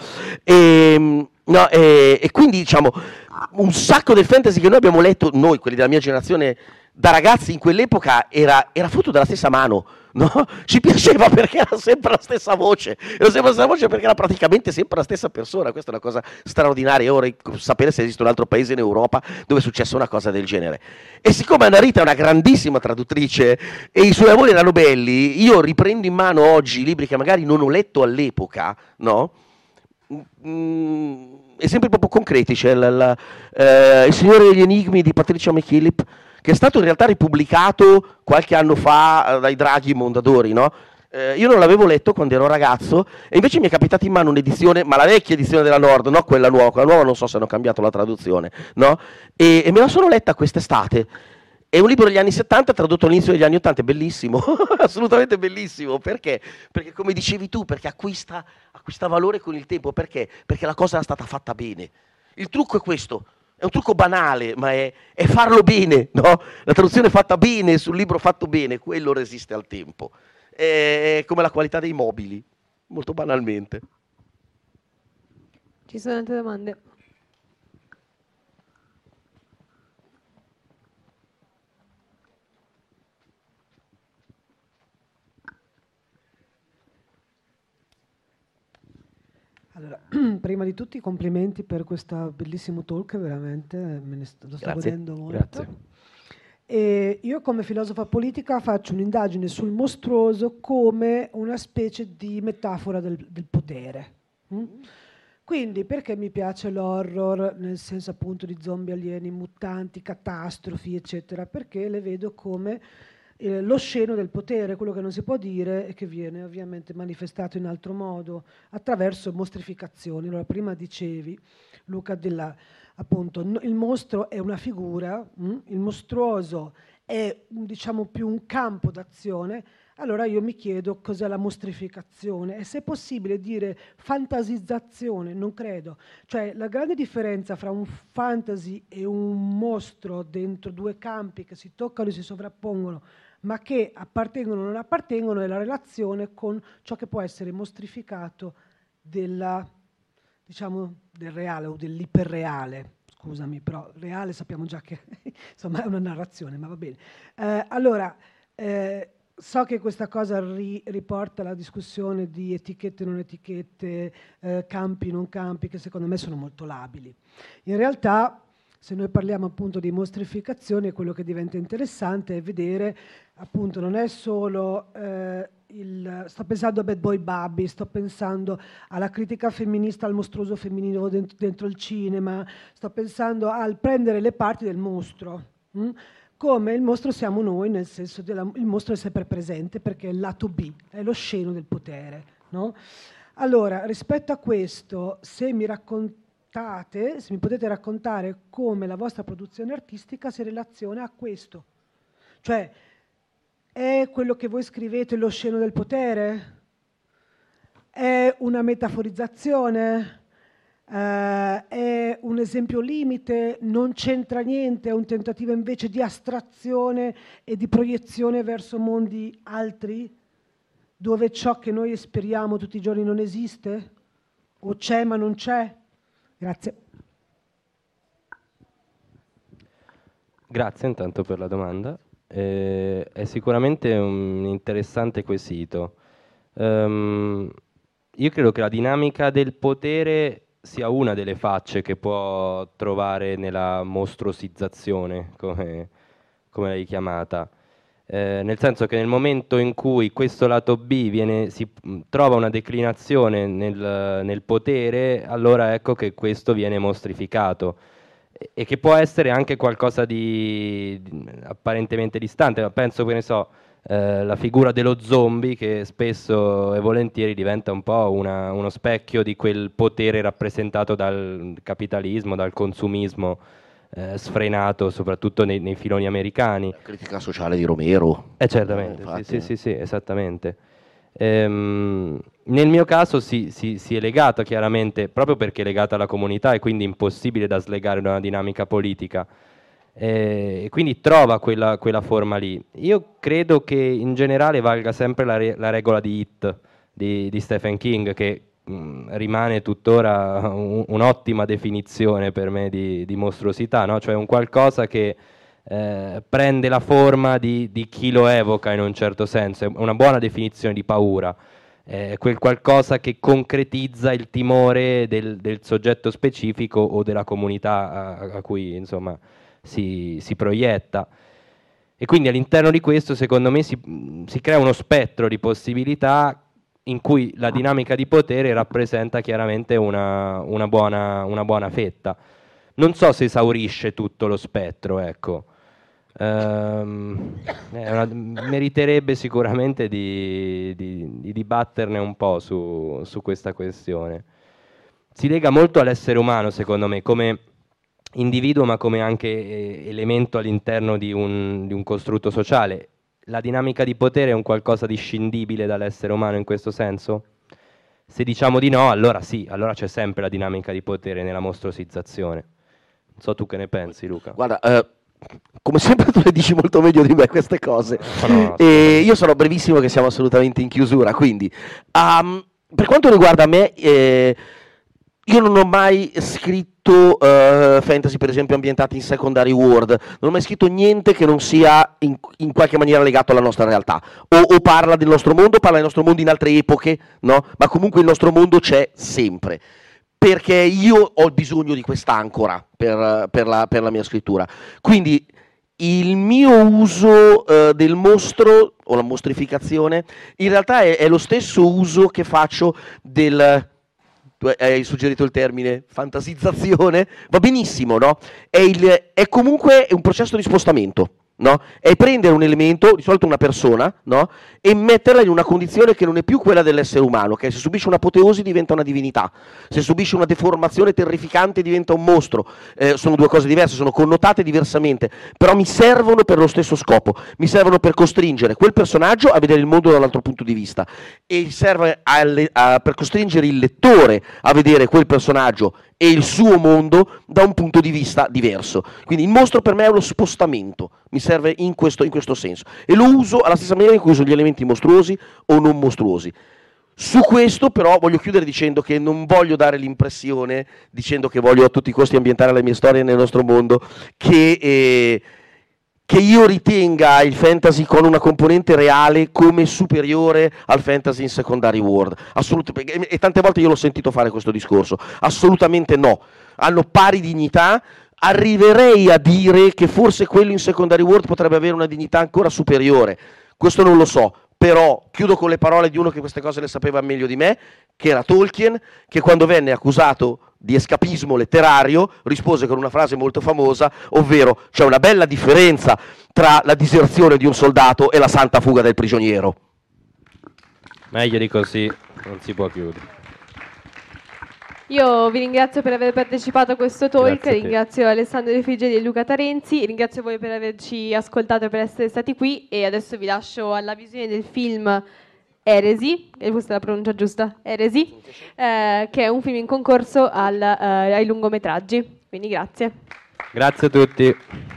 E quindi diciamo un sacco del fantasy che noi abbiamo letto, noi quelli della mia generazione da ragazzi in quell'epoca, era frutto della stessa mano, no? Ci piaceva perché era sempre la stessa voce, perché era praticamente sempre la stessa persona. Questa è una cosa straordinaria. Ora sapere se esiste un altro paese in Europa dove è successa una cosa del genere. E siccome Anna Rita è una grandissima traduttrice e i suoi lavori erano belli, io riprendo in mano oggi libri che magari non ho letto all'epoca, no? Esempi proprio concreti, c'è Il Signore degli Enigmi di Patricia McKillip, che è stato in realtà ripubblicato qualche anno fa dai Draghi Mondadori, no? Io non l'avevo letto quando ero ragazzo e invece mi è capitata in mano un'edizione, ma la vecchia edizione della Nord, no? Quella nuova non so se hanno cambiato la traduzione, no? E me la sono letta quest'estate. È un libro degli anni 70 tradotto all'inizio degli anni 80, è bellissimo, assolutamente bellissimo. Perché? Perché come dicevi tu, perché acquista valore con il tempo. Perché? Perché la cosa è stata fatta bene. Il trucco è questo, è un trucco banale, ma è farlo bene, no? La traduzione fatta bene sul libro fatto bene, quello resiste al tempo. È come la qualità dei mobili, molto banalmente. Ci sono altre domande? Allora, prima di tutti complimenti per questo bellissimo talk, veramente lo sto godendo molto. Grazie. E io come filosofa politica faccio un'indagine sul mostruoso come una specie di metafora del potere. Quindi perché mi piace l'horror, nel senso appunto di zombie, alieni, mutanti, catastrofi, eccetera? Perché le vedo come lo sceno del potere, quello che non si può dire e che viene ovviamente manifestato in altro modo, attraverso mostrificazioni. Allora, prima dicevi, Luca, appunto, il mostro è una figura, il mostruoso è diciamo più un campo d'azione. Allora io mi chiedo cos'è la mostrificazione e se è possibile dire fantasizzazione, non credo. Cioè la grande differenza fra un fantasy e un mostro dentro due campi che si toccano e si sovrappongono, ma che appartengono o non appartengono, è la relazione con ciò che può essere mostrificato del reale o dell'iperreale. Scusami, però reale sappiamo già che insomma è una narrazione, ma va bene. So che questa cosa riporta la discussione di etichette non etichette, campi non campi, che secondo me sono molto labili. In realtà, se noi parliamo appunto di mostrificazione, quello che diventa interessante è vedere, appunto, non è solo sto pensando a Bad Boy Baby, sto pensando alla critica femminista, al mostruoso femminile dentro il cinema, sto pensando al prendere le parti del mostro. Come il mostro siamo noi, nel senso il mostro è sempre presente perché è il lato B, è lo sceno del potere, no? Allora, rispetto a questo, se mi potete raccontare come la vostra produzione artistica si relaziona a questo, cioè è quello che voi scrivete lo sceno del potere? È una metaforizzazione? È un esempio limite, non c'entra niente, è un tentativo invece di astrazione e di proiezione verso mondi altri, dove ciò che noi esperiamo tutti i giorni non esiste? O c'è ma non c'è? Grazie. Grazie intanto per la domanda. È sicuramente un interessante quesito. Io credo che la dinamica del potere sia una delle facce che può trovare nella mostruosizzazione, come l'hai chiamata, nel senso che nel momento in cui questo lato B si trova una declinazione nel potere, allora ecco che questo viene mostrificato e che può essere anche qualcosa di apparentemente distante. Penso, che ne so, la figura dello zombie, che spesso e volentieri diventa un po' uno specchio di quel potere rappresentato dal capitalismo, dal consumismo sfrenato, soprattutto nei filoni americani. La critica sociale di Romero. Certamente, sì, esattamente. Nel mio caso si è legato chiaramente, proprio perché è legata alla comunità e quindi impossibile da slegare da una dinamica politica. Quindi trova quella forma lì. Io credo che in generale valga sempre la regola di It di Stephen King, che rimane tuttora un'ottima definizione per me di mostruosità, no? Cioè un qualcosa che prende la forma di chi lo evoca in un certo senso. È una buona definizione di paura, quel qualcosa che concretizza il timore del soggetto specifico o della comunità a cui insomma si proietta. E quindi all'interno di questo, secondo me, si crea uno spettro di possibilità in cui la dinamica di potere rappresenta chiaramente una buona fetta. Non so se esaurisce tutto lo spettro, ecco. Meriterebbe sicuramente di dibatterne un po' su questa questione. Si lega molto all'essere umano, secondo me, come individuo, ma come anche elemento all'interno di un costrutto sociale. La dinamica di potere è un qualcosa di scindibile dall'essere umano in questo senso? Se diciamo di no, allora sì, allora c'è sempre la dinamica di potere nella mostruosizzazione. Non so tu che ne pensi, Luca. Guarda, come sempre tu le dici molto meglio di me queste cose. E io sono brevissimo, che siamo assolutamente in chiusura, quindi per quanto riguarda me, io non ho mai scritto fantasy, per esempio, ambientati in secondary world. Non ho mai scritto niente che non sia in qualche maniera legato alla nostra realtà. O parla del nostro mondo in altre epoche, no? Ma comunque il nostro mondo c'è sempre. Perché io ho bisogno di quest'ancora per la mia scrittura. Quindi il mio uso del mostro, o la mostrificazione, in realtà è lo stesso uso che faccio tu hai suggerito il termine fantasizzazione, va benissimo, no? È comunque un processo di spostamento. No? È prendere un elemento, di solito una persona, no? E metterla in una condizione che non è più quella dell'essere umano, che se subisce un'apoteosi diventa una divinità, se subisce una deformazione terrificante diventa un mostro. Sono due cose diverse, sono connotate diversamente, però mi servono per lo stesso scopo, mi servono per costringere quel personaggio a vedere il mondo dall'altro punto di vista e serve per costringere il lettore a vedere quel personaggio e il suo mondo da un punto di vista diverso. Quindi il mostro per me è lo spostamento, mi serve in questo senso, e lo uso alla stessa maniera in cui uso gli elementi mostruosi o non mostruosi. Su questo però voglio chiudere dicendo che non voglio dare l'impressione, dicendo che voglio a tutti i costi ambientare le mie storie nel nostro mondo, che io ritenga il fantasy con una componente reale come superiore al fantasy in Secondary World. Assolutamente, e tante volte io l'ho sentito fare questo discorso. Assolutamente no. Hanno pari dignità. Arriverei a dire che forse quello in Secondary World potrebbe avere una dignità ancora superiore. Questo non lo so. Però chiudo con le parole di uno che queste cose le sapeva meglio di me, che era Tolkien, che quando venne accusato di escapismo letterario rispose con una frase molto famosa, ovvero c'è una bella differenza tra la diserzione di un soldato e la santa fuga del prigioniero. Meglio di così non si può chiudere. Io vi ringrazio per aver partecipato a questo talk, Grazie a te. ringrazio Alessandro De Frigeri e Luca Tarenzi, ringrazio voi per averci ascoltato e per essere stati qui, e adesso vi lascio alla visione del film Eresi, e questa è la pronuncia giusta, Eresi, che è un film in concorso ai lungometraggi, quindi grazie. Grazie a tutti.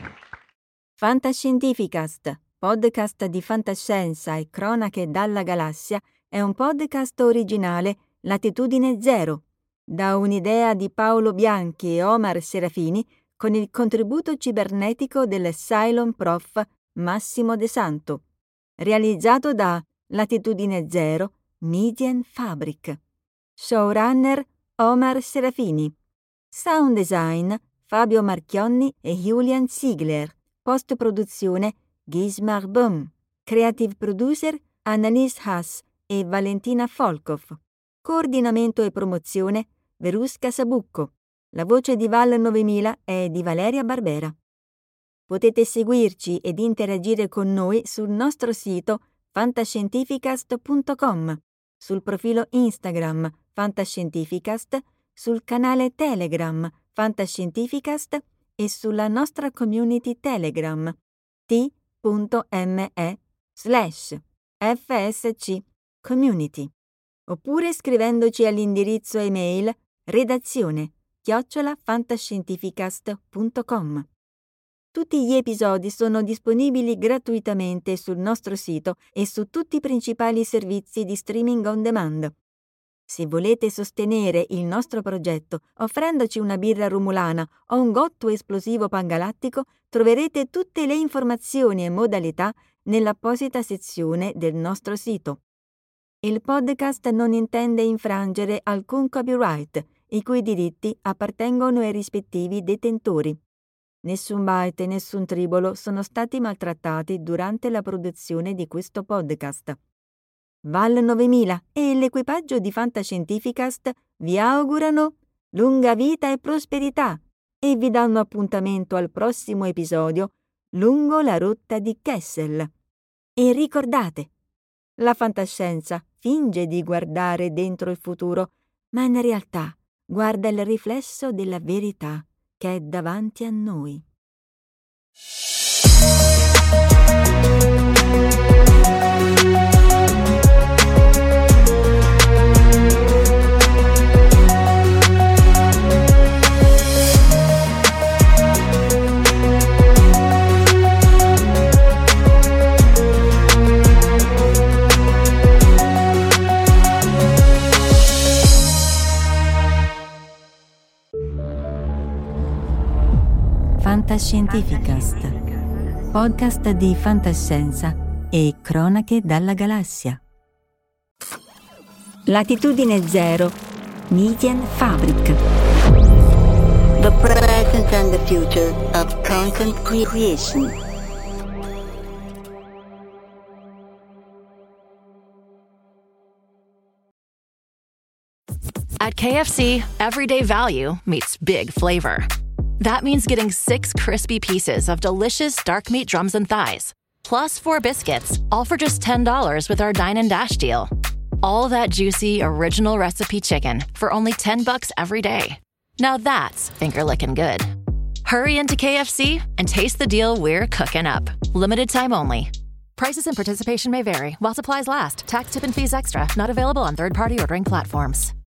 Fantascientificast, podcast di fantascienza e cronache dalla galassia, è un podcast originale Latitudine Zero, da un'idea di Paolo Bianchi e Omar Serafini, con il contributo cibernetico del Cylon Prof Massimo De Santo, realizzato da Latitudine Zero Median Fabric. Showrunner Omar Serafini. Sound design Fabio Marchionni e Julian Ziegler. Post-produzione Gismar Böhm. Creative producer Annalise Haas e Valentina Folkov. Coordinamento e promozione Verusca Sabucco. La voce di Val 9000 è di Valeria Barbera. Potete seguirci ed interagire con noi sul nostro sito fantascientificast.com, sul profilo Instagram Fantascientificast, sul canale Telegram Fantascientificast e sulla nostra community Telegram t.me/FSC Community, oppure scrivendoci all'indirizzo email redazione@fantascientificast.com. Tutti gli episodi sono disponibili gratuitamente sul nostro sito e su tutti i principali servizi di streaming on demand. Se volete sostenere il nostro progetto offrendoci una birra rumulana o un gotto esplosivo pangalattico, troverete tutte le informazioni e modalità nell'apposita sezione del nostro sito. Il podcast non intende infrangere alcun copyright, i cui diritti appartengono ai rispettivi detentori. Nessun byte e nessun tribolo sono stati maltrattati durante la produzione di questo podcast. Val 9000 e l'equipaggio di Fantascientificast vi augurano lunga vita e prosperità e vi danno appuntamento al prossimo episodio lungo la rotta di Kessel. E ricordate, la fantascienza finge di guardare dentro il futuro, ma in realtà guarda il riflesso della verità che è davanti a noi. Fantascientificast, podcast di fantascienza e cronache dalla galassia. Latitudine Zero, Median Fabric. The present and the future of content creation. At At KFC, everyday value meets big flavor. That means getting 6 crispy pieces of delicious dark meat drums and thighs, plus 4 biscuits, all for just $10 with our Dine and Dash deal. All that juicy, original recipe chicken for only $10 every day. Now that's finger-licking good. Hurry into KFC and taste the deal we're cooking up. Limited time only. Prices and participation may vary while supplies last. Tax, tip, and fees extra. Not available on third-party ordering platforms.